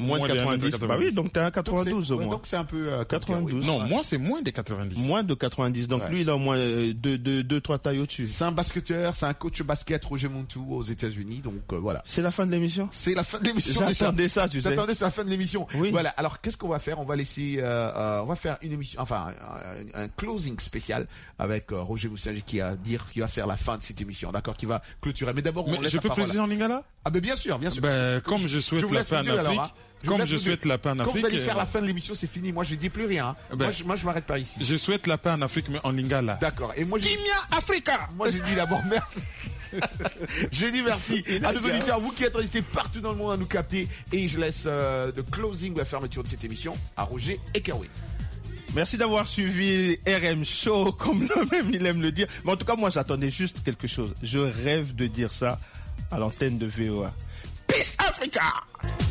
Moins de 90. Bah oui, donc t'es à 92 au moins. Donc c'est un peu 92. Non, moi c'est moins des 90. Moins de 90. Donc lui il a au moins 2-3 tailles au-dessus. C'est un basketteur, c'est un coach basket, Roger Montou aux États-Unis. Donc voilà. C'est la fin de l'émission. C'est la fin de l'émission. J'attendais ça, tu sais. J'attendais, c'est la fin de l'émission. Oui. Voilà. Alors qu'est-ce qu'on va faire? On va laisser, on va faire une émission, enfin un closing spécial avec Roger Moussangi qui va faire la fin de cette émission, d'accord, qui va clôturer. Mais d'abord, on laisse je peux préciser en lingala? Ah ben bien sûr. Comme je souhaite la paix en Afrique. Comme je souhaite la paix en Afrique. Quand vous allez faire la fin de l'émission, c'est fini. Moi, je dis plus rien. Moi, je m'arrête pas ici. Je souhaite la paix en Afrique, mais en lingala. D'accord. Et moi, Kimia Africa. Moi, j'ai dit d'abord merci. J'ai dit merci à nos auditeurs, vous qui êtes restés partout dans le monde à nous capter. Et je laisse de closing, la fermeture de cette émission à Roger et Kerwin. Merci d'avoir suivi RM Show, comme lui-même il aime le dire. Mais en tout cas, moi, j'attendais juste quelque chose. Je rêve de dire ça à l'antenne de VOA. Peace Africa!